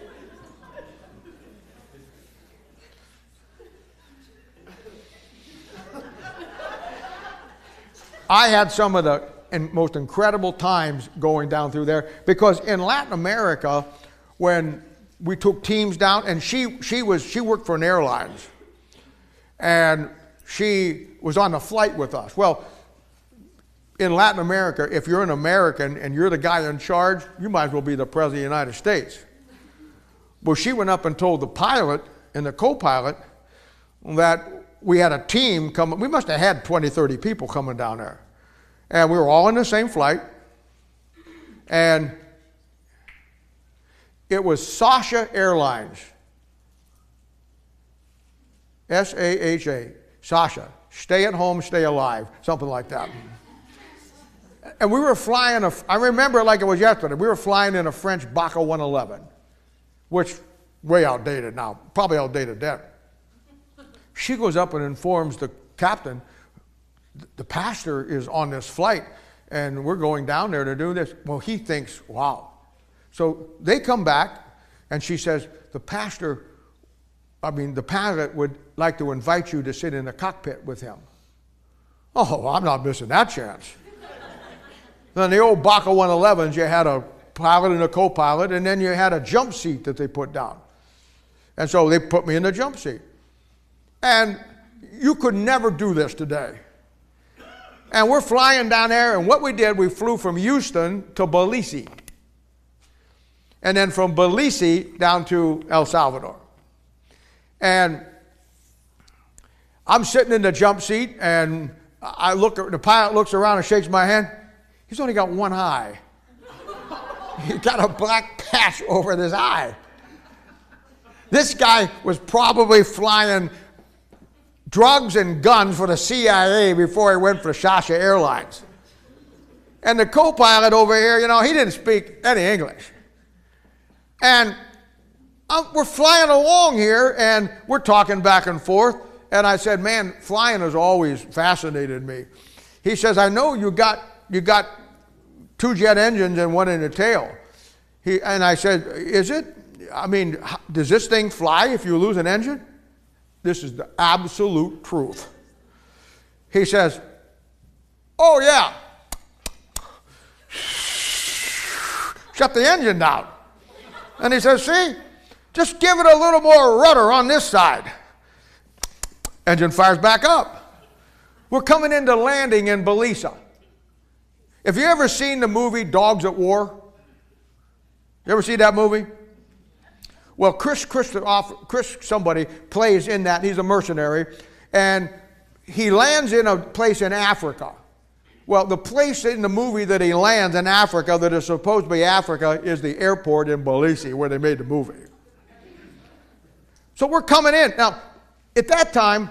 I had some of the most incredible times going down through there, because in Latin America, when we took teams down, and she she was she worked for an airlines, and she was on the flight with us. Well, in Latin America, if you're an American and you're the guy in charge, you might as well be the president of the United States. Well, she went up and told the pilot and the co-pilot that we had a team coming. We must have had twenty, thirty people coming down there. And we were all in the same flight. And it was Sasha Airlines. S A H A. Sasha. Stay at home, stay alive. Something like that. And we were flying, a, I remember it like it was yesterday, we were flying in a French Baca one eleven, which way outdated now, probably outdated then. She goes up and informs the captain, the pastor is on this flight and we're going down there to do this. Well, he thinks, wow. So they come back and she says, the pastor, I mean, the pilot would like to invite you to sit in the cockpit with him. Oh, I'm not missing that chance. Then the old Baca one elevens, you had a pilot and a co-pilot, and then you had a jump seat that they put down. And so they put me in the jump seat. And you could never do this today. And we're flying down there, and what we did, we flew from Houston to Belize. And then from Belize down to El Salvador. And I'm sitting in the jump seat, and I look, the pilot looks around and shakes my hand. He's only got one eye. He's got a black patch over his eye. This guy was probably flying drugs and guns for the C I A before he went for Sasha Airlines. And the co-pilot over here, you know, he didn't speak any English. And um, we're flying along here, and we're talking back and forth. And I said, man, flying has always fascinated me. He says, I know you got you got two jet engines and one in the tail. He, and I said, is it? I mean, does this thing fly if you lose an engine? This is the absolute truth. He says, oh yeah. Shut the engine down. And he says, see, just give it a little more rudder on this side. Engine fires back up. We're coming into landing in Belize. Have you ever seen the movie Dogs at War? You ever see that movie? Well, Chris, Chris, Chris somebody plays in that. He's a mercenary. And he lands in a place in Africa. Well, the place in the movie that he lands in Africa that is supposed to be Africa is the airport in Belize where they made the movie. So we're coming in. Now, at that time,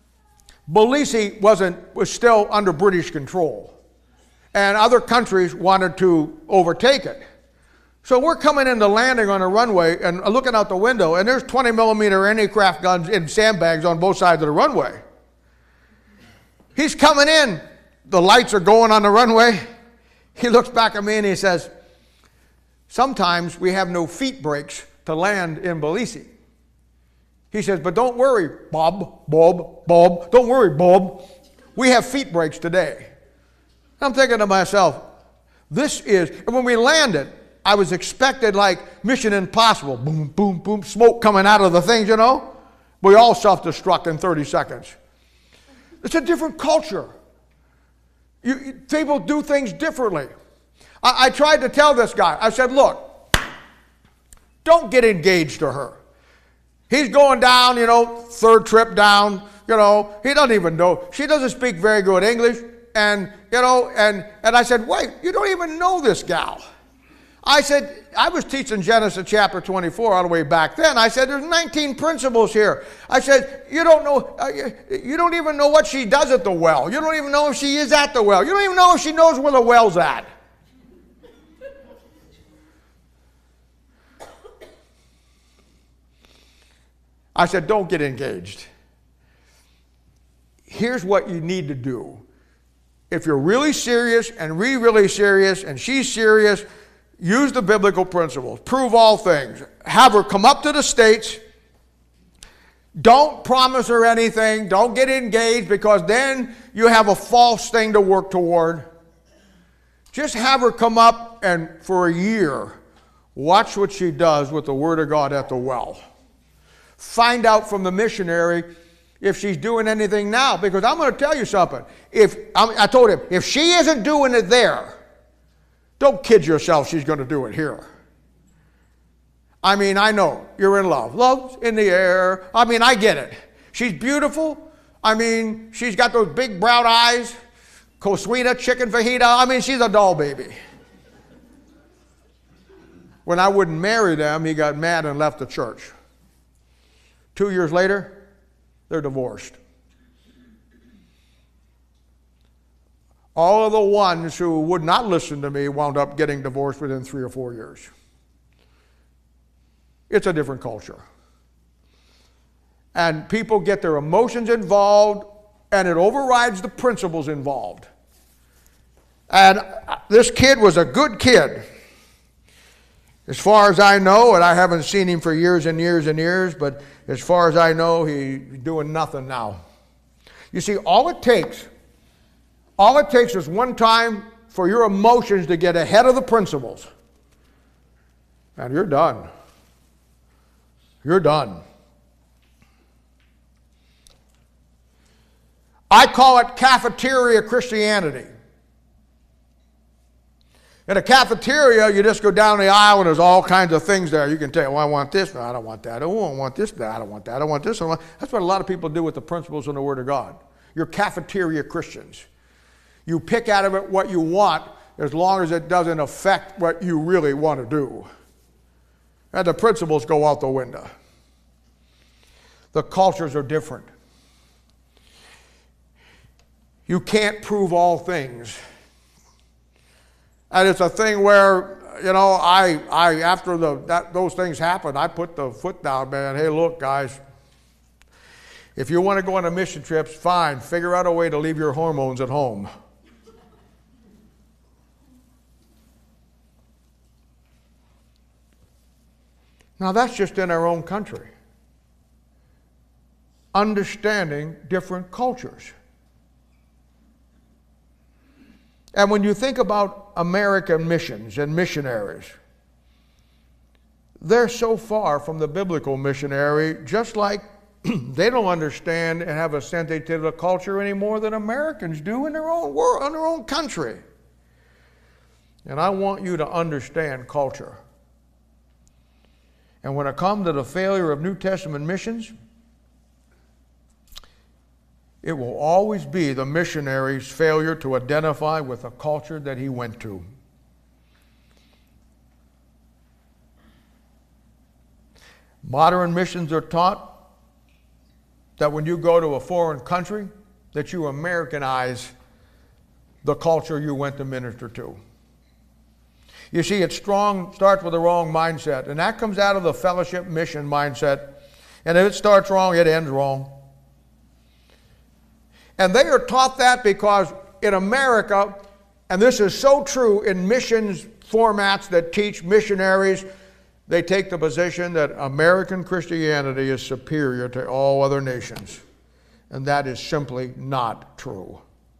Belize wasn't, was still under British control. And other countries wanted to overtake it. So we're coming into landing on a runway and looking out the window, and there's twenty millimeter anti-aircraft guns in sandbags on both sides of the runway. He's coming in. The lights are going on the runway. He looks back at me and he says, sometimes we have no feet brakes to land in Belize. He says, but don't worry, Bob, Bob, Bob, don't worry, Bob. We have feet brakes today. I'm thinking to myself, this is, and when we landed, I was expected like Mission Impossible, boom, boom, boom, smoke coming out of the things, you know. We all self-destruct in thirty seconds. It's a different culture. You, people do things differently. I, I tried to tell this guy, I said, look, don't get engaged to her. He's going down, you know, third trip down, you know, he doesn't even know. She doesn't speak very good English. And, you know, and, and I said, wait, you don't even know this gal. I said, I was teaching Genesis chapter twenty-four all the way back then. I said, there's nineteen principles here. I said, you don't know, uh, you, you don't even know what she does at the well. You don't even know if she is at the well. You don't even know if she knows where the well's at. I said, don't get engaged. Here's what you need to do. If you're really serious and we really serious and she's serious, use the biblical principles. Prove all things. Have her come up to the States. Don't promise her anything. Don't get engaged because then you have a false thing to work toward. Just have her come up and for a year, watch what she does with the Word of God at the well. Find out from the missionary if she's doing anything now, because I'm going to tell you something. If I told him, if she isn't doing it there, don't kid yourself she's going to do it here. I mean, I know you're in love. Love's in the air. I mean, I get it. She's beautiful. I mean, she's got those big brown eyes. Coswina, chicken fajita. I mean, she's a doll baby. When I wouldn't marry them, he got mad and left the church. Two years later, they're divorced. All of the ones who would not listen to me wound up getting divorced within three or four years. It's a different culture. And people get their emotions involved, and it overrides the principles involved. And this kid was a good kid. As far as I know, and I haven't seen him for years and years and years, but as far as I know, he's doing nothing now. You see, all it takes, all it takes is one time for your emotions to get ahead of the principles. And you're done. You're done. I call it cafeteria Christianity. In a cafeteria, you just go down the aisle and there's all kinds of things there. You can tell, well, I want this, no, I don't want that. Oh, I want this, no, I don't want that. I want this. I want... That's what a lot of people do with the principles and the Word of God. You're cafeteria Christians. You pick out of it what you want as long as it doesn't affect what you really want to do. And the principles go out the window. The cultures are different. You can't prove all things. And it's a thing where, you know, I, I after the, that, those things happen, I put the foot down, man. Hey, look, guys, if you want to go on a mission trips, fine. Figure out a way to leave your hormones at home. Now, that's just in our own country. Understanding different cultures. And when you think about American missions and missionaries, they're so far from the biblical missionary, just like they don't understand and have a sense to the culture any more than Americans do in their own world, in their own country. And I want you to understand culture. And when it comes to the failure of New Testament missions, it will always be the missionary's failure to identify with the culture that he went to. Modern missions are taught that when you go to a foreign country, that you Americanize the culture you went to minister to. You see, it strong starts with the wrong mindset, and that comes out of the fellowship mission mindset. And if it starts wrong, it ends wrong. And they are taught that because in America, and this is so true in missions formats that teach missionaries, they take the position that American Christianity is superior to all other nations. And that is simply not true.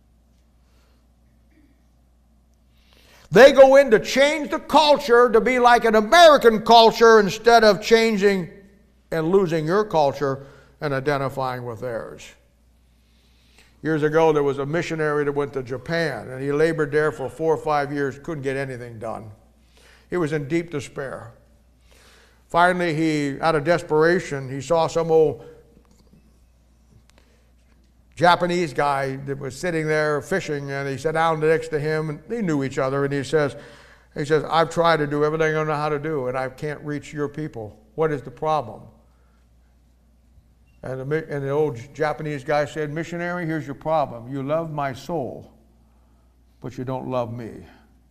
They go in to change the culture to be like an American culture instead of changing and losing your culture and identifying with theirs. Years ago, there was a missionary that went to Japan, and he labored there for four or five years, couldn't get anything done. He was in deep despair. Finally, he, out of desperation, he saw some old Japanese guy that was sitting there fishing, and he sat down next to him, and they knew each other, and he says, he says, I've tried to do everything I know how to do, and I can't reach your people. What is the problem? And the, and the old Japanese guy said, missionary, here's your problem. You love my soul, but you don't love me.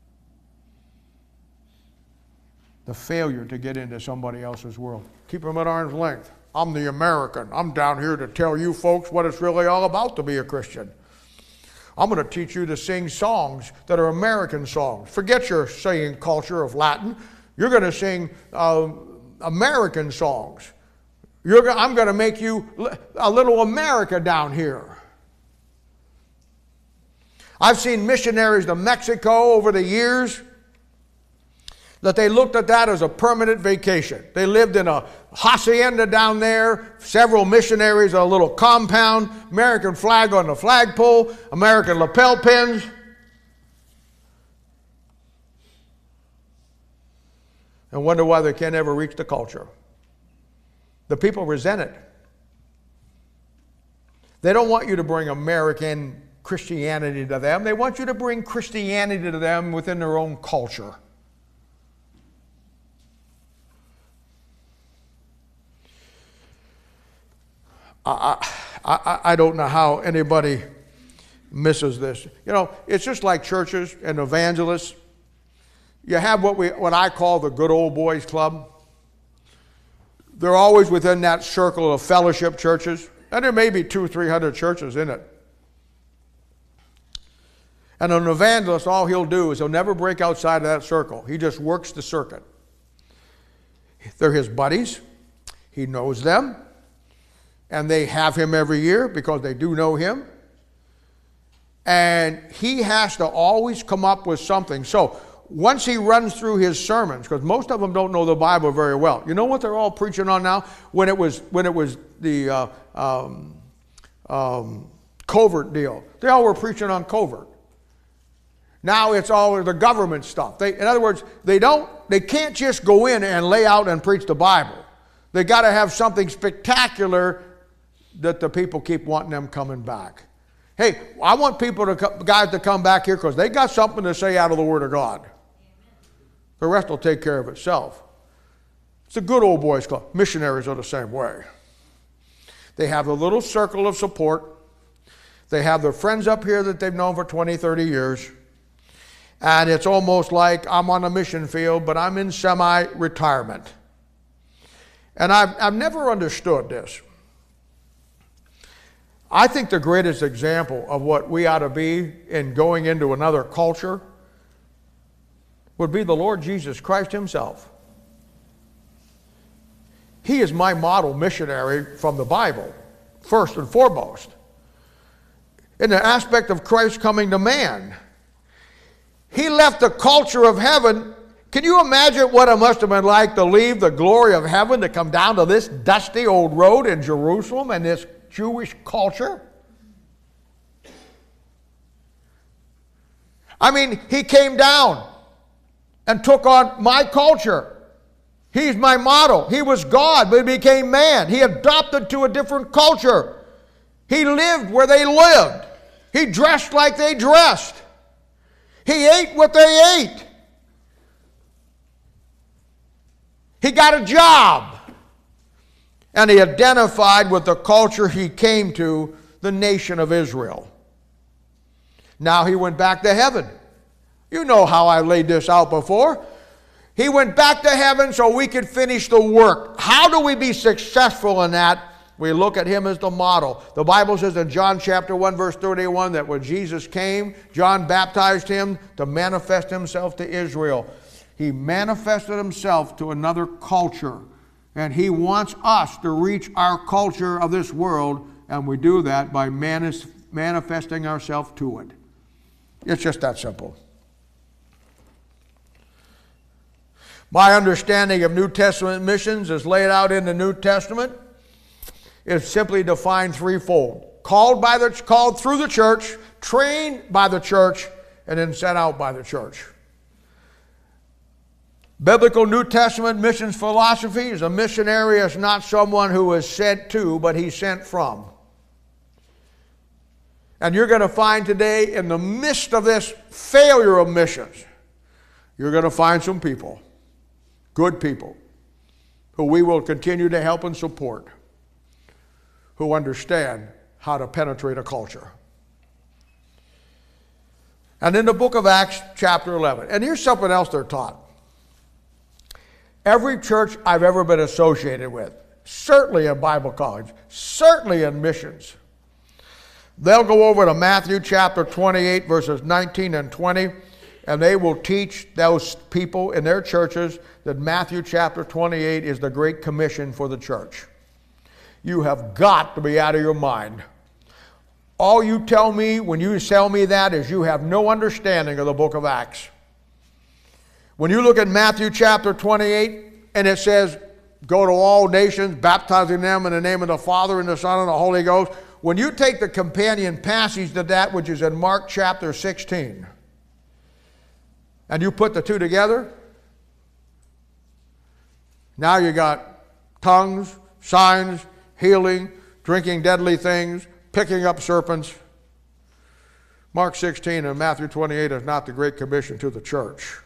The failure to get into somebody else's world. Keep them at arm's length. I'm the American. I'm down here to tell you folks what it's really all about to be a Christian. I'm going to teach you to sing songs that are American songs. Forget your singing culture of Latin. You're going to sing uh, American songs. You're go- I'm going to make you a little America down here. I've seen missionaries to Mexico over the years that they looked at that as a permanent vacation. They lived in a hacienda down there, several missionaries, a little compound, American flag on the flagpole, American lapel pins. And wonder why they can't ever reach the culture. The people resent it. They don't want you to bring American Christianity to them. They want you to bring Christianity to them within their own culture. I, I, I don't know how anybody misses this. You know, it's just like churches and evangelists. You have what we what I call the good old boys club. They're always within that circle of fellowship churches, and there may be two or three hundred churches in it. And an evangelist, all he'll do is he'll never break outside of that circle. He just works the circuit. They're his buddies. He knows them. And they have him every year because they do know him. And he has to always come up with something. So once he runs through his sermons, because most of them don't know the Bible very well. You know what they're all preaching on now? When it was when it was the uh, um, um, covert deal, they all were preaching on covert. Now it's all the government stuff. They, in other words, they don't, they can't just go in and lay out and preach the Bible. They got to have something spectacular that the people keep wanting them coming back. Hey, I want people to guys to come back here because they got something to say out of the Word of God. The rest will take care of itself. It's a good old boys club. Missionaries are the same way. They have a little circle of support. They have their friends up here that they've known for twenty, thirty years. And it's almost like I'm on a mission field, but I'm in semi-retirement. And I've, I've never understood this. I think the greatest example of what we ought to be in going into another culture would be the Lord Jesus Christ himself. He is my model missionary from the Bible, first and foremost. In the aspect of Christ coming to man, he left the culture of heaven. Can you imagine what it must have been like to leave the glory of heaven to come down to this dusty old road in Jerusalem and this Jewish culture? I mean, he came down and took on my culture. He's my model. He was God, but he became man. He adopted to a different culture. He lived where they lived. He dressed like they dressed. He ate what they ate. He got a job. And he identified with the culture he came to, the nation of Israel. Now he went back to heaven. You know how I laid this out before. He went back to heaven so we could finish the work. How do we be successful in that? We look at him as the model. The Bible says in John chapter one verse thirty-one that when Jesus came, John baptized him to manifest himself to Israel. He manifested himself to another culture. And he wants us to reach our culture of this world, and we do that by manis- manifesting ourselves to it. It's just that simple. My understanding of New Testament missions is laid out in the New Testament. It's simply defined threefold. Called by the, called through the church, trained by the church, and then sent out by the church. Biblical New Testament missions philosophy is a missionary is not someone who is sent to, but he's sent from. And you're going to find today, in the midst of this failure of missions, you're going to find some people, good people, who we will continue to help and support, who understand how to penetrate a culture. And in the book of Acts, chapter eleven, and here's something else they're taught. Every church I've ever been associated with, certainly in Bible college, certainly in missions, they'll go over to Matthew chapter twenty-eight, verses nineteen and twenty, and they will teach those people in their churches that Matthew chapter twenty-eight is the Great Commission for the church. You have got to be out of your mind. All you tell me when you tell me that is you have no understanding of the book of Acts. When you look at Matthew chapter twenty-eight, and it says, go to all nations, baptizing them in the name of the Father and the Son and the Holy Ghost. When you take the companion passage to that, which is in Mark chapter sixteen, and you put the two together, now you got tongues, signs, healing, drinking deadly things, picking up serpents. Mark sixteen and Matthew twenty-eight is not the Great Commission to the church.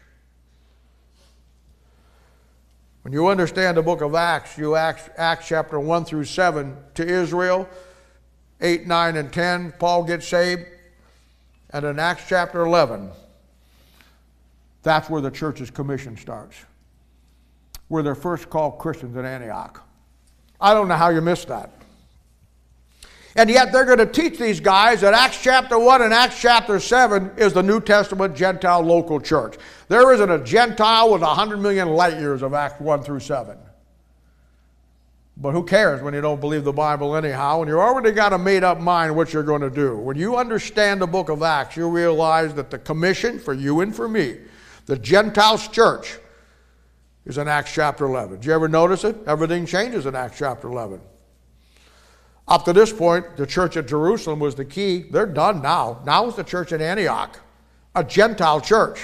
When you understand the book of Acts, you Acts, Acts chapter one through seven to Israel, eight, nine, and ten, Paul gets saved. And in Acts chapter eleven, that's where the church's commission starts. Where they're first called Christians in Antioch. I don't know how you missed that. And yet they're going to teach these guys that Acts chapter one and Acts chapter seven is the New Testament Gentile local church. There isn't a Gentile with one hundred million light years of Acts one through seven. But who cares when you don't believe the Bible anyhow, and you've already got a made-up mind what you're going to do. When you understand the book of Acts, you realize that the commission for you and for me, the Gentiles church, is in Acts chapter eleven. Did you ever notice it? Everything changes in Acts chapter eleven. Up to this point, the church at Jerusalem was the key. They're done now. Now it's the church in Antioch, a Gentile church.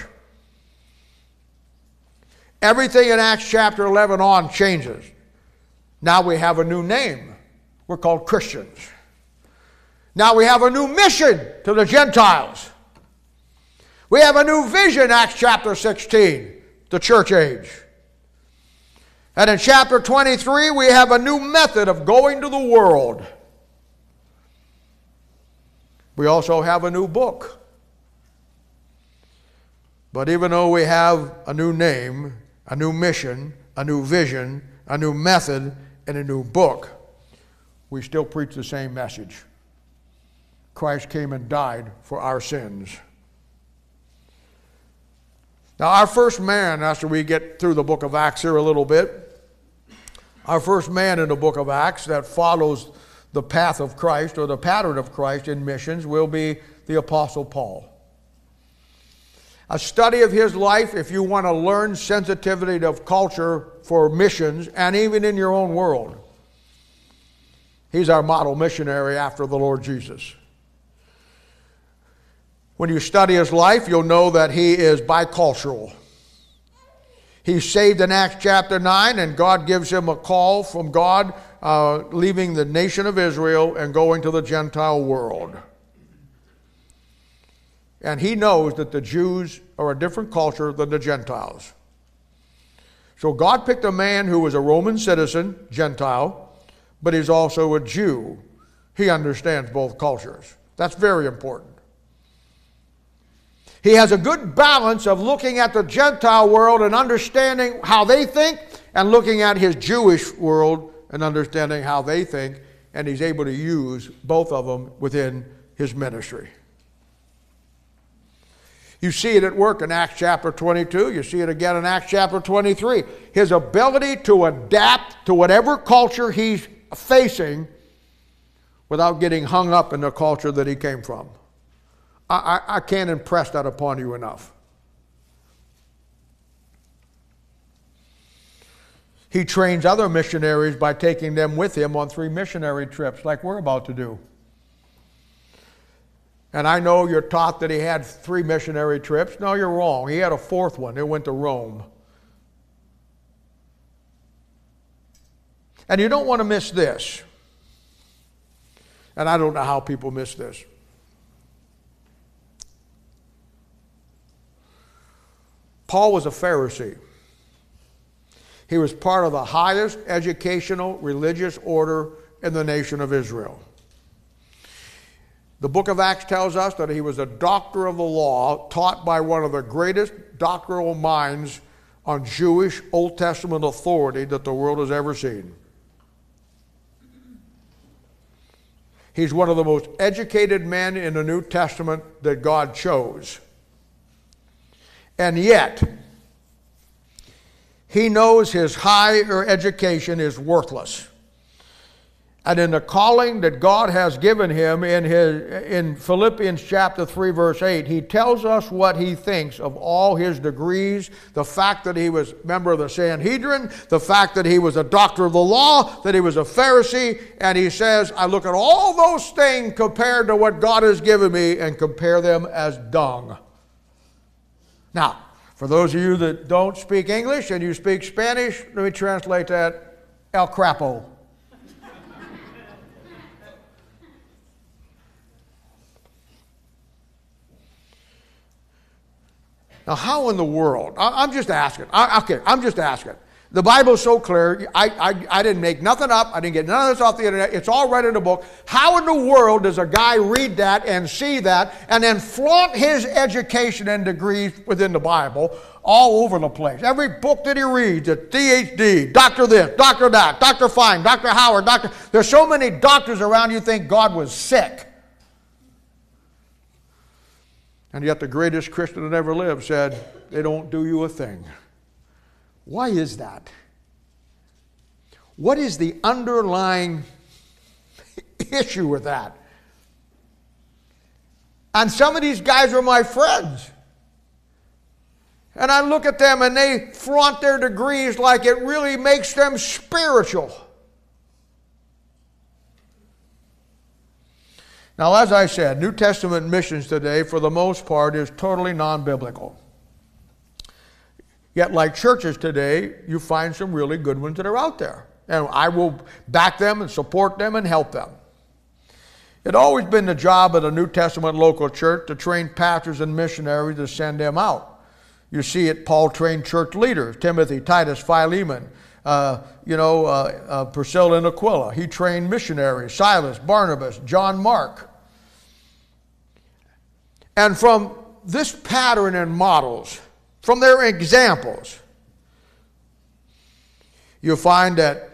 Everything in Acts chapter eleven on changes. Now we have a new name. We're called Christians. Now we have a new mission to the Gentiles. We have a new vision, Acts chapter sixteen, the church age. And in chapter twenty-three, we have a new method of going to the world. We also have a new book. But even though we have a new name, a new mission, a new vision, a new method, and a new book, we still preach the same message. Christ came and died for our sins. Now, our first man, after we get through the book of Acts here a little bit, our first man in the book of Acts that follows the path of Christ or the pattern of Christ in missions will be the Apostle Paul. A study of his life, if you want to learn sensitivity of culture for missions and even in your own world. He's our model missionary after the Lord Jesus. When you study his life, you'll know that he is bicultural. He's saved in Acts chapter nine, and God gives him a call from God, uh, leaving the nation of Israel and going to the Gentile world. And he knows that the Jews are a different culture than the Gentiles. So God picked a man who was a Roman citizen, Gentile, but he's also a Jew. He understands both cultures. That's very important. He has a good balance of looking at the Gentile world and understanding how they think, and looking at his Jewish world and understanding how they think, and he's able to use both of them within his ministry. You see it at work in Acts chapter twenty-two. You see it again in Acts chapter twenty-three. His ability to adapt to whatever culture he's facing without getting hung up in the culture that he came from. I, I, I can't impress that upon you enough. He trains other missionaries by taking them with him on three missionary trips like we're about to do. And I know you're taught that he had three missionary trips. No, you're wrong. He had a fourth one. It went to Rome. And you don't want to miss this. And I don't know how people miss this. Paul was a Pharisee. He was part of the highest educational religious order in the nation of Israel. The book of Acts tells us that he was a doctor of the law, taught by one of the greatest doctoral minds on Jewish Old Testament authority that the world has ever seen. He's one of the most educated men in the New Testament that God chose. And yet, he knows his higher education is worthless. And in the calling that God has given him in his in Philippians chapter three, verse eight, he tells us what he thinks of all his degrees, the fact that he was a member of the Sanhedrin, the fact that he was a doctor of the law, that he was a Pharisee, and he says, I look at all those things compared to what God has given me and compare them as dung. Now, for those of you that don't speak English and you speak Spanish, let me translate that, el crapo. Now, how in the world? I, I'm just asking. I, okay, I'm just asking. The Bible's so clear. I, I, I didn't make nothing up. I didn't get none of this off the internet. It's all right in the book. How in the world does a guy read that and see that and then flaunt his education and degrees within the Bible all over the place? Every book that he reads, a D H D, Doctor this, Doctor that, Doctor Fine, Doctor Howard, Doctor... There's so many doctors around you think God was sick. And yet the greatest Christian that ever lived said, they don't do you a thing. Why is that? What is the underlying issue with that? And some of these guys are my friends. And I look at them and they flaunt their degrees like it really makes them spiritual. Now, as I said, New Testament missions today, for the most part, is totally non-biblical. Yet, like churches today, you find some really good ones that are out there. And I will back them and support them and help them. It's always been the job of the New Testament local church to train pastors and missionaries to send them out. You see it, Paul trained church leaders, Timothy, Titus, Philemon, uh, you know, uh, uh, Priscilla and Aquila. He trained missionaries, Silas, Barnabas, John Mark. And from this pattern and models, from their examples, you'll find that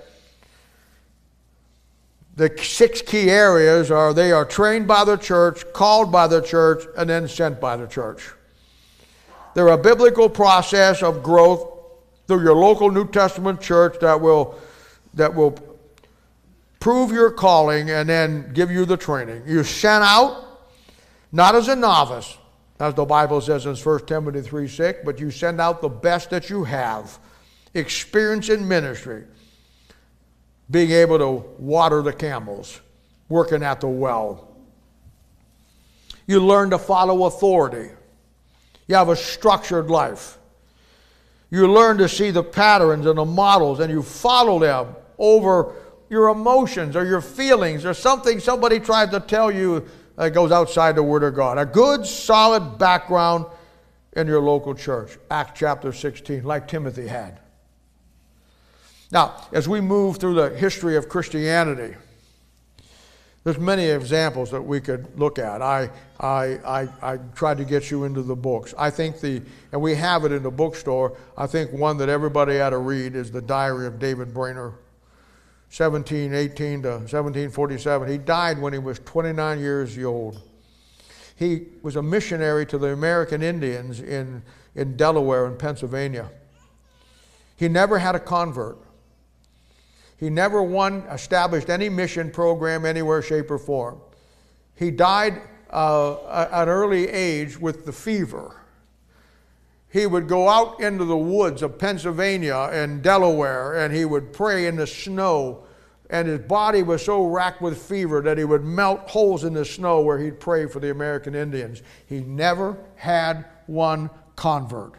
the six key areas are they are trained by the church, called by the church, and then sent by the church. They're a biblical process of growth through your local New Testament church that will, that will prove your calling and then give you the training. You're sent out, not as a novice, as the Bible says in First Timothy three six, but you send out the best that you have, experience in ministry, being able to water the camels, working at the well. You learn to follow authority. You have a structured life. You learn to see the patterns and the models, and you follow them over your emotions or your feelings or something somebody tries to tell you that goes outside the Word of God. A good, solid background in your local church. Acts chapter sixteen, like Timothy had. Now, as we move through the history of Christianity, there's many examples that we could look at. I, I, I, I tried to get you into the books. I think the, and we have it in the bookstore, I think one that everybody ought to read is the Diary of David Brainerd, seventeen eighteen to seventeen forty-seven. He died when he was twenty-nine years old. He was a missionary to the American Indians in, in Delaware and Pennsylvania. He never had a convert. He never one established any mission program anywhere, shape, or form. He died uh, at an early age with the fever. He would go out into the woods of Pennsylvania and Delaware, and he would pray in the snow. And his body was so racked with fever that he would melt holes in the snow where he'd pray for the American Indians. He never had one convert.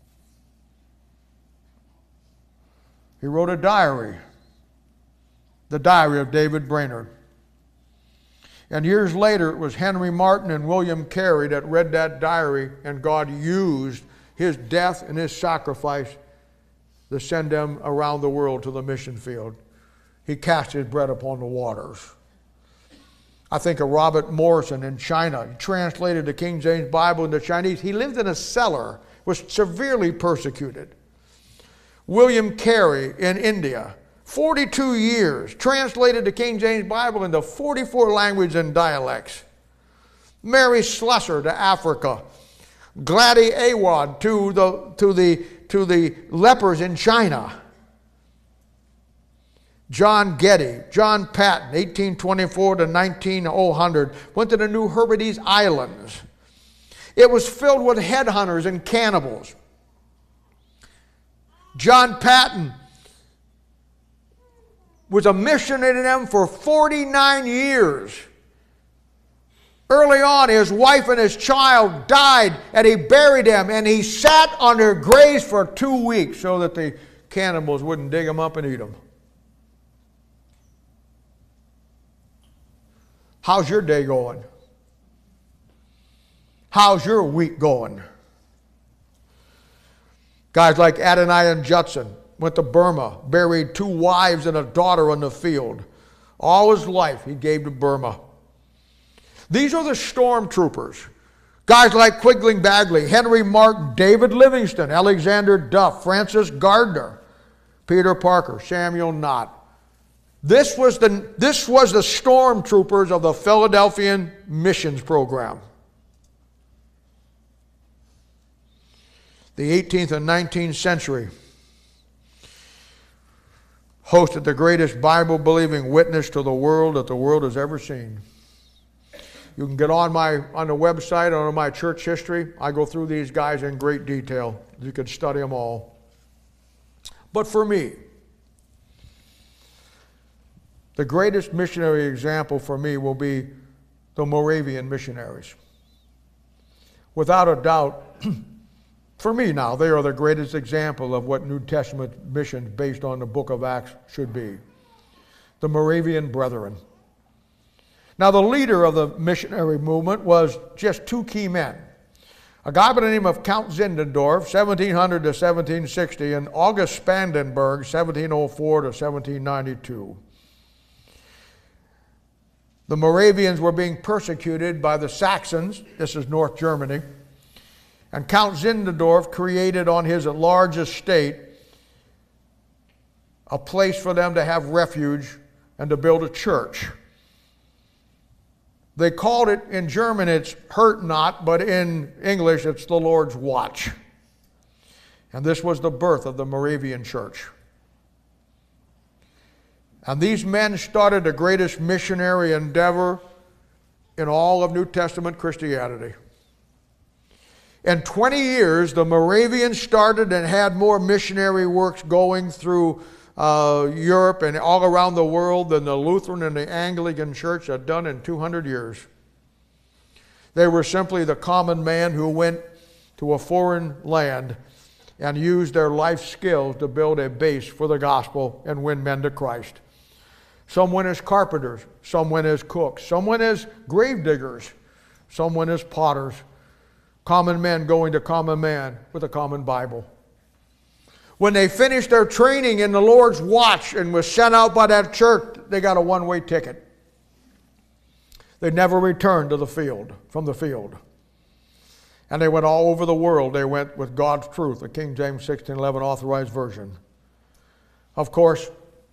He wrote a diary. The Diary of David Brainerd. And years later, it was Henry Martin and William Carey that read that diary, and God used his death and his sacrifice to send them around the world to the mission field. He cast his bread upon the waters. I think of Robert Morrison in China. He translated the King James Bible into Chinese. He lived in a cellar, was severely persecuted. William Carey in India, forty-two years, translated the King James Bible into forty-four languages and dialects. Mary Slessor to Africa. Gladys Awad to the, to, the, to the lepers in China. John Getty, John Patton, eighteen twenty-four to nineteen hundred, went to the New Hebrides Islands. It was filled with headhunters and cannibals. John Patton was a missionary to them for forty-nine years. Early on, his wife and his child died, and he buried them, and he sat on their graves for two weeks so that the cannibals wouldn't dig them up and eat them. How's your day going? How's your week going? Guys like Adoniram Judson went to Burma, buried two wives and a daughter on the field. All his life he gave to Burma. These are the stormtroopers. Guys like Quisling Bagley, Henry Martin, David Livingston, Alexander Duff, Francis Gardner, Peter Parker, Samuel Knott. This was the, this was the stormtroopers of the Philadelphian missions program. The eighteenth and nineteenth century hosted the greatest Bible-believing witness to the world that the world has ever seen. You can get on my on the website, on my church history. I go through these guys in great detail. You could study them all. But for me, the greatest missionary example for me will be the Moravian missionaries. Without a doubt, for me now, they are the greatest example of what New Testament missions based on the book of Acts should be. The Moravian Brethren. Now, the leader of the missionary movement was just two key men. A guy by the name of Count Zinzendorf, seventeen hundred to seventeen sixty, and August Spangenberg, seventeen oh four to seventeen ninety-two. The Moravians were being persecuted by the Saxons. This is North Germany. And Count Zinzendorf created on his large estate a place for them to have refuge and to build a church. They called it, in German it's Hurt Not, but in English it's the Lord's Watch. And this was the birth of the Moravian Church. And these men started the greatest missionary endeavor in all of New Testament Christianity. In twenty years, the Moravians started and had more missionary works going through uh, Europe and all around the world than the Lutheran and the Anglican Church had done in two hundred years. They were simply the common man who went to a foreign land and used their life skills to build a base for the gospel and win men to Christ. Some went as carpenters, some went as cooks, some went as grave diggers, some went as potters. Common men going to common man with a common Bible. When they finished their training in the Lord's Watch and was sent out by that church, they got a one-way ticket. They never returned to the field, from the field. And they went all over the world. They went with God's truth, the King James sixteen eleven authorized version. Of course,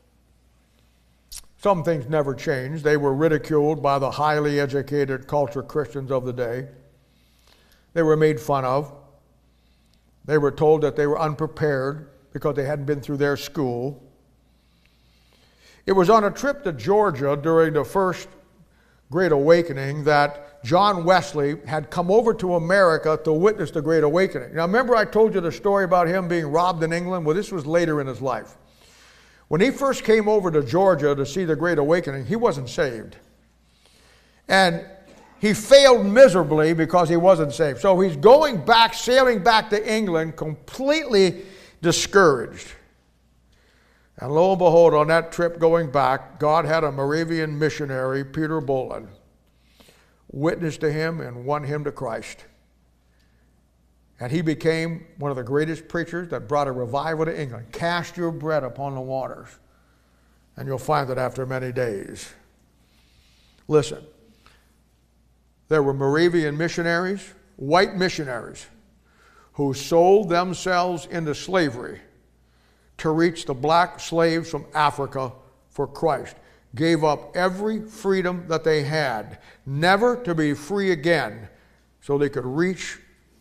some things never changed. They were ridiculed by the highly educated culture Christians of the day. They were made fun of. They were told that they were unprepared because they hadn't been through their school. It was on a trip to Georgia during the first Great Awakening that John Wesley had come over to America to witness the Great Awakening. Now remember I told you the story about him being robbed in England? Well, this was later in his life. When he first came over to Georgia to see the Great Awakening, he wasn't saved. And he failed miserably because he wasn't saved. So he's going back, sailing back to England, completely discouraged. And lo and behold, on that trip going back, God had a Moravian missionary, Peter Bolland, witness to him and won him to Christ. And he became one of the greatest preachers that brought a revival to England. Cast your bread upon the waters, and you'll find it after many days. Listen. There were Moravian missionaries, white missionaries, who sold themselves into slavery to reach the black slaves from Africa for Christ. Gave up every freedom that they had, never to be free again, so they could reach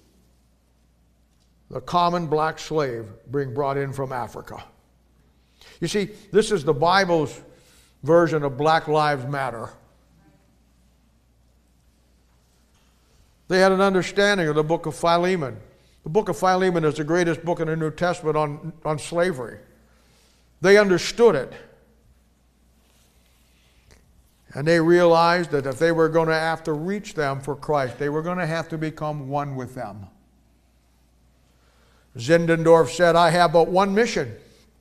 the common black slave being brought in from Africa. You see, this is the Bible's version of Black Lives Matter. They had an understanding of the book of Philemon. The book of Philemon is the greatest book in the New Testament on, on slavery. They understood it. And they realized that if they were going to have to reach them for Christ, they were going to have to become one with them. Zinzendorf said, I have but one mission.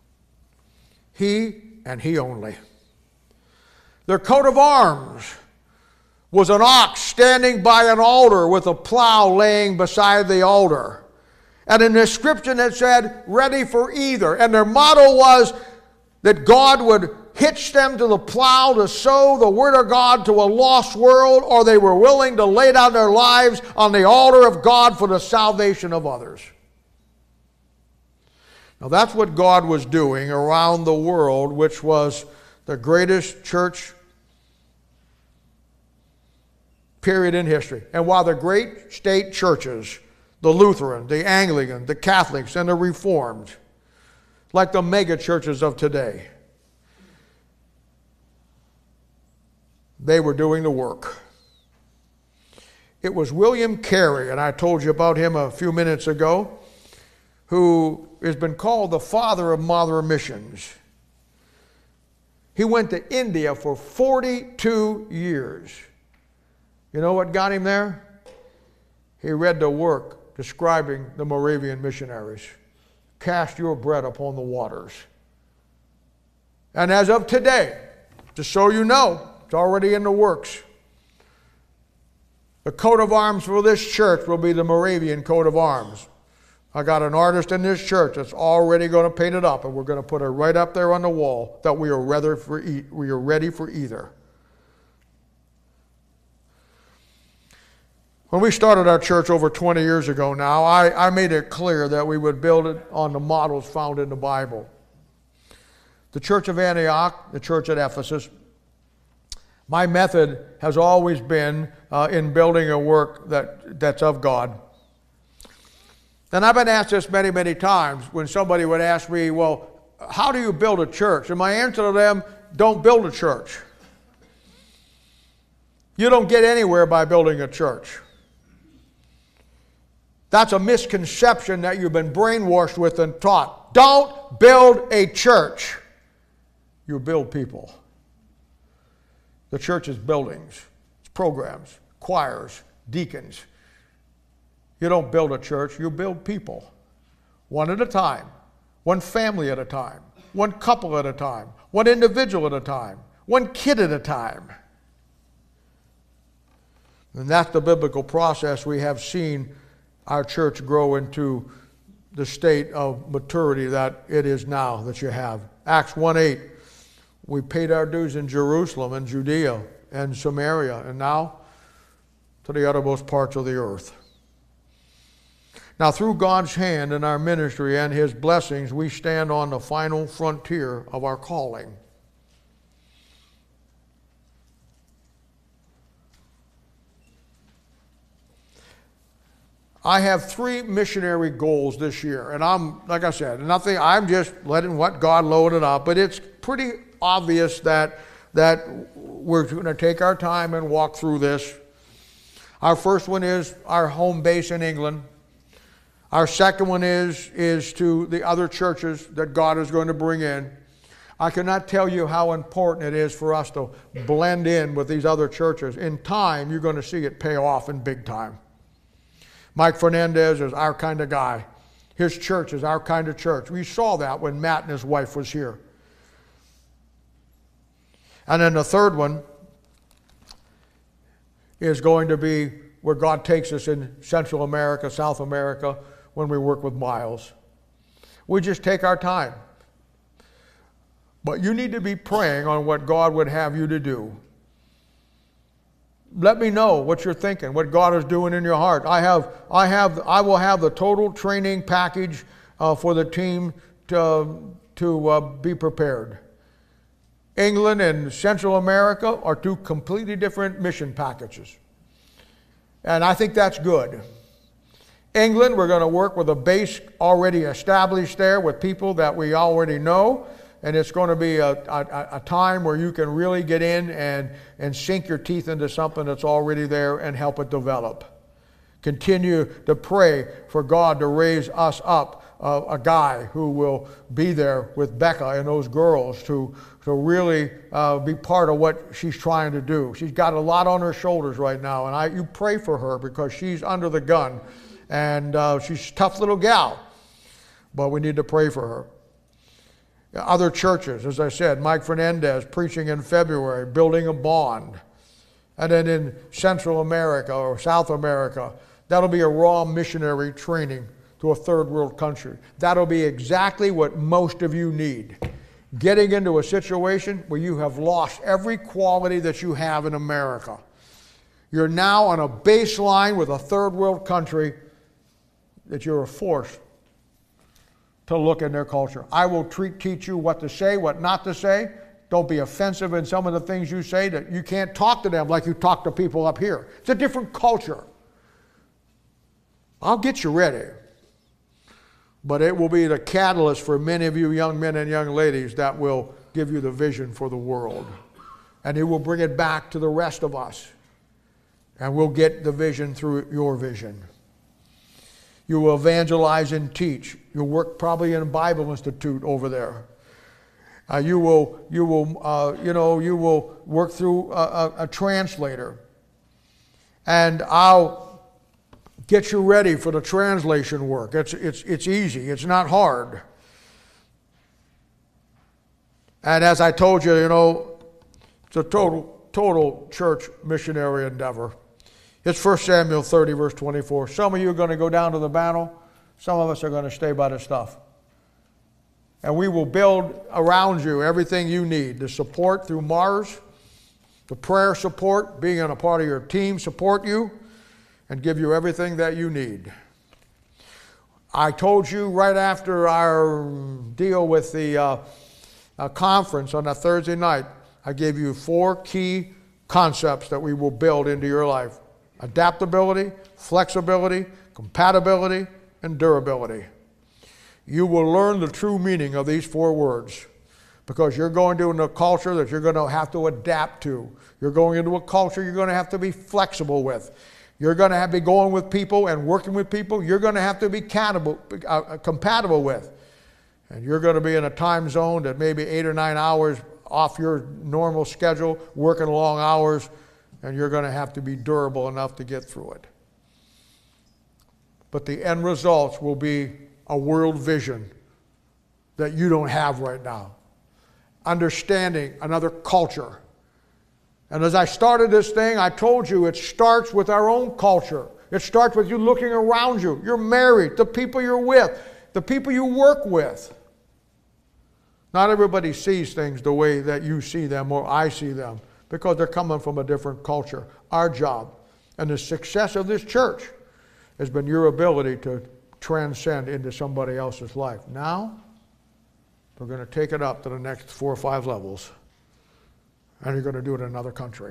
He and he only. Their coat of arms was an ox standing by an altar with a plow laying beside the altar. And an inscription that said, ready for either. And their motto was that God would hitch them to the plow to sow the word of God to a lost world, or they were willing to lay down their lives on the altar of God for the salvation of others. Now that's what God was doing around the world, which was the greatest church period in history. And while the great state churches, the Lutheran, the Anglican, the Catholics, and the Reformed, like the mega churches of today, they were doing the work. It was William Carey, and I told you about him a few minutes ago, who has been called the father of modern missions. He went to India for forty-two years. You know what got him there? He read the work describing the Moravian missionaries. Cast your bread upon the waters. And as of today, just so you know, it's already in the works. The coat of arms for this church will be the Moravian coat of arms. I got an artist in this church that's already going to paint it up, and we're going to put it right up there on the wall that we are ready for, e- we are ready for either. When we started our church over twenty years ago now, I, I made it clear that we would build it on the models found in the Bible. The church of Antioch, the church at Ephesus, my method has always been uh, in building a work that, that's of God. And I've been asked this many, many times when somebody would ask me, well, how do you build a church? And my answer to them, don't build a church. You don't get anywhere by building a church. That's a misconception that you've been brainwashed with and taught. Don't build a church. You build people. The church is buildings, it's programs, choirs, deacons. You don't build a church, you build people. One at a time, one family at a time, one couple at a time, one individual at a time, one kid at a time. And that's the biblical process we have seen our church grow into the state of maturity that it is now that you have. Acts one eight. We paid our dues in Jerusalem and Judea and Samaria, and now to the uttermost parts of the earth. Now, through God's hand in our ministry and His blessings, we stand on the final frontier of our calling. I have three missionary goals this year, and I'm, like I said, nothing, I'm just letting what God loaded up, but it's pretty obvious that, that we're going to take our time and walk through this. Our first one is our home base in England. Our second one is, is to the other churches that God is going to bring in. I cannot tell you how important it is for us to blend in with these other churches. In time, you're going to see it pay off in big time. Mike Fernandez is our kind of guy. His church is our kind of church. We saw that when Matt and his wife was here. And then the third one is going to be where God takes us in Central America, South America, when we work with Miles. We just take our time. But you need to be praying on what God would have you to do. Let me know what you're thinking, what God is doing in your heart. I have, I have, I will have the total training package uh, for the team to, to uh, be prepared. England and Central America are two completely different mission packages. And I think that's good. England, we're going to work with a base already established there with people that we already know. And it's going to be a, a, a time where you can really get in and, and sink your teeth into something that's already there and help it develop. Continue to pray for God to raise us up uh, a guy who will be there with Becca and those girls to, to really uh, be part of what she's trying to do. She's got a lot on her shoulders right now, and I, you pray for her because she's under the gun, and uh, she's a tough little gal, but we need to pray for her. Other churches, as I said, Mike Fernandez preaching in February, building a bond. And then in Central America or South America, that'll be a raw missionary training to a third world country. That'll be exactly what most of you need. Getting into a situation where you have lost every quality that you have in America. You're now on a baseline with a third world country that you're forced to look in their culture. I will treat, teach you what to say, what not to say. Don't be offensive in some of the things you say. That you can't talk to them like you talk to people up here. It's a different culture. I'll get you ready. But it will be the catalyst for many of you young men and young ladies that will give you the vision for the world. And it will bring it back to the rest of us. And we'll get the vision through your vision. You will evangelize and teach. You'll work probably in a Bible Institute over there. Uh, you will, you will, uh, you know, you will work through a, a, a translator. And I'll get you ready for the translation work. It's, it's, it's easy. It's not hard. And as I told you, you know, it's a total, total church missionary endeavor. It's First Samuel thirty, verse twenty-four. Some of you are going to go down to the battle. Some of us are going to stay by the stuff. And we will build around you everything you need. The support through Mars, the prayer support, being on a part of your team support you. and give you everything that you need. I told you right after our deal with the uh, uh, conference on a Thursday night, I gave you four key concepts that we will build into your life. Adaptability, flexibility, compatibility, and durability. You will learn the true meaning of these four words because you're going into a culture that you're going to have to adapt to. You're going into a culture you're going to have to be flexible with. You're going to have to be going with people and working with people you're going to have to be compatible, uh, compatible with. And you're going to be in a time zone that may be eight or nine hours off your normal schedule, working long hours, and you're going to have to be durable enough to get through it. But the end results will be a world vision that you don't have right now. Understanding another culture. And as I started this thing, I told you it starts with our own culture. It starts with you looking around you. You're married, the people you're with, the people you work with. Not everybody sees things the way that you see them or I see them because they're coming from a different culture. Our job and the success of this church has been your ability to transcend into somebody else's life. Now, we're going to take it up to the next four or five levels, and you're going to do it in another country.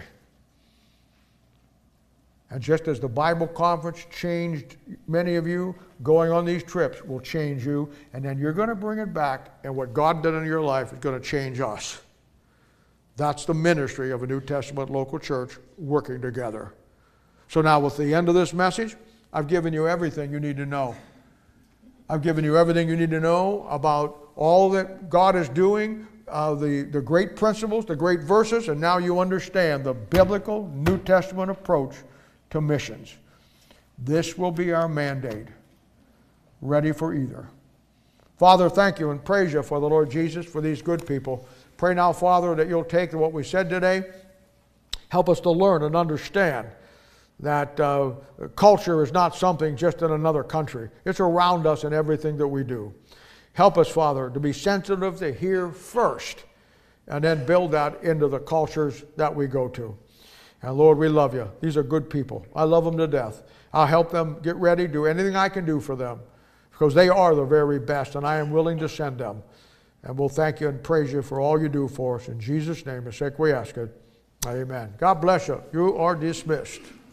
And just as the Bible conference changed many of you, going on these trips will change you, and then you're going to bring it back, and what God did in your life is going to change us. That's the ministry of a New Testament local church working together. So now with the end of this message, I've given you everything you need to know. I've given you everything you need to know about all that God is doing, uh, the, the great principles, the great verses, and now you understand the biblical New Testament approach to missions. This will be our mandate. Ready for either. Father, thank you and praise you for the Lord Jesus, for these good people. Pray now, Father, that you'll take what we said today, help us to learn and understand that uh, culture is not something just in another country. It's around us in everything that we do. Help us, Father, to be sensitive to hear first and then build that into the cultures that we go to. And Lord, we love you. These are good people. I love them to death. I'll help them get ready, do anything I can do for them because they are the very best and I am willing to send them. And we'll thank you and praise you for all you do for us. In Jesus' name, I say we ask it. Amen. God bless you. You are dismissed.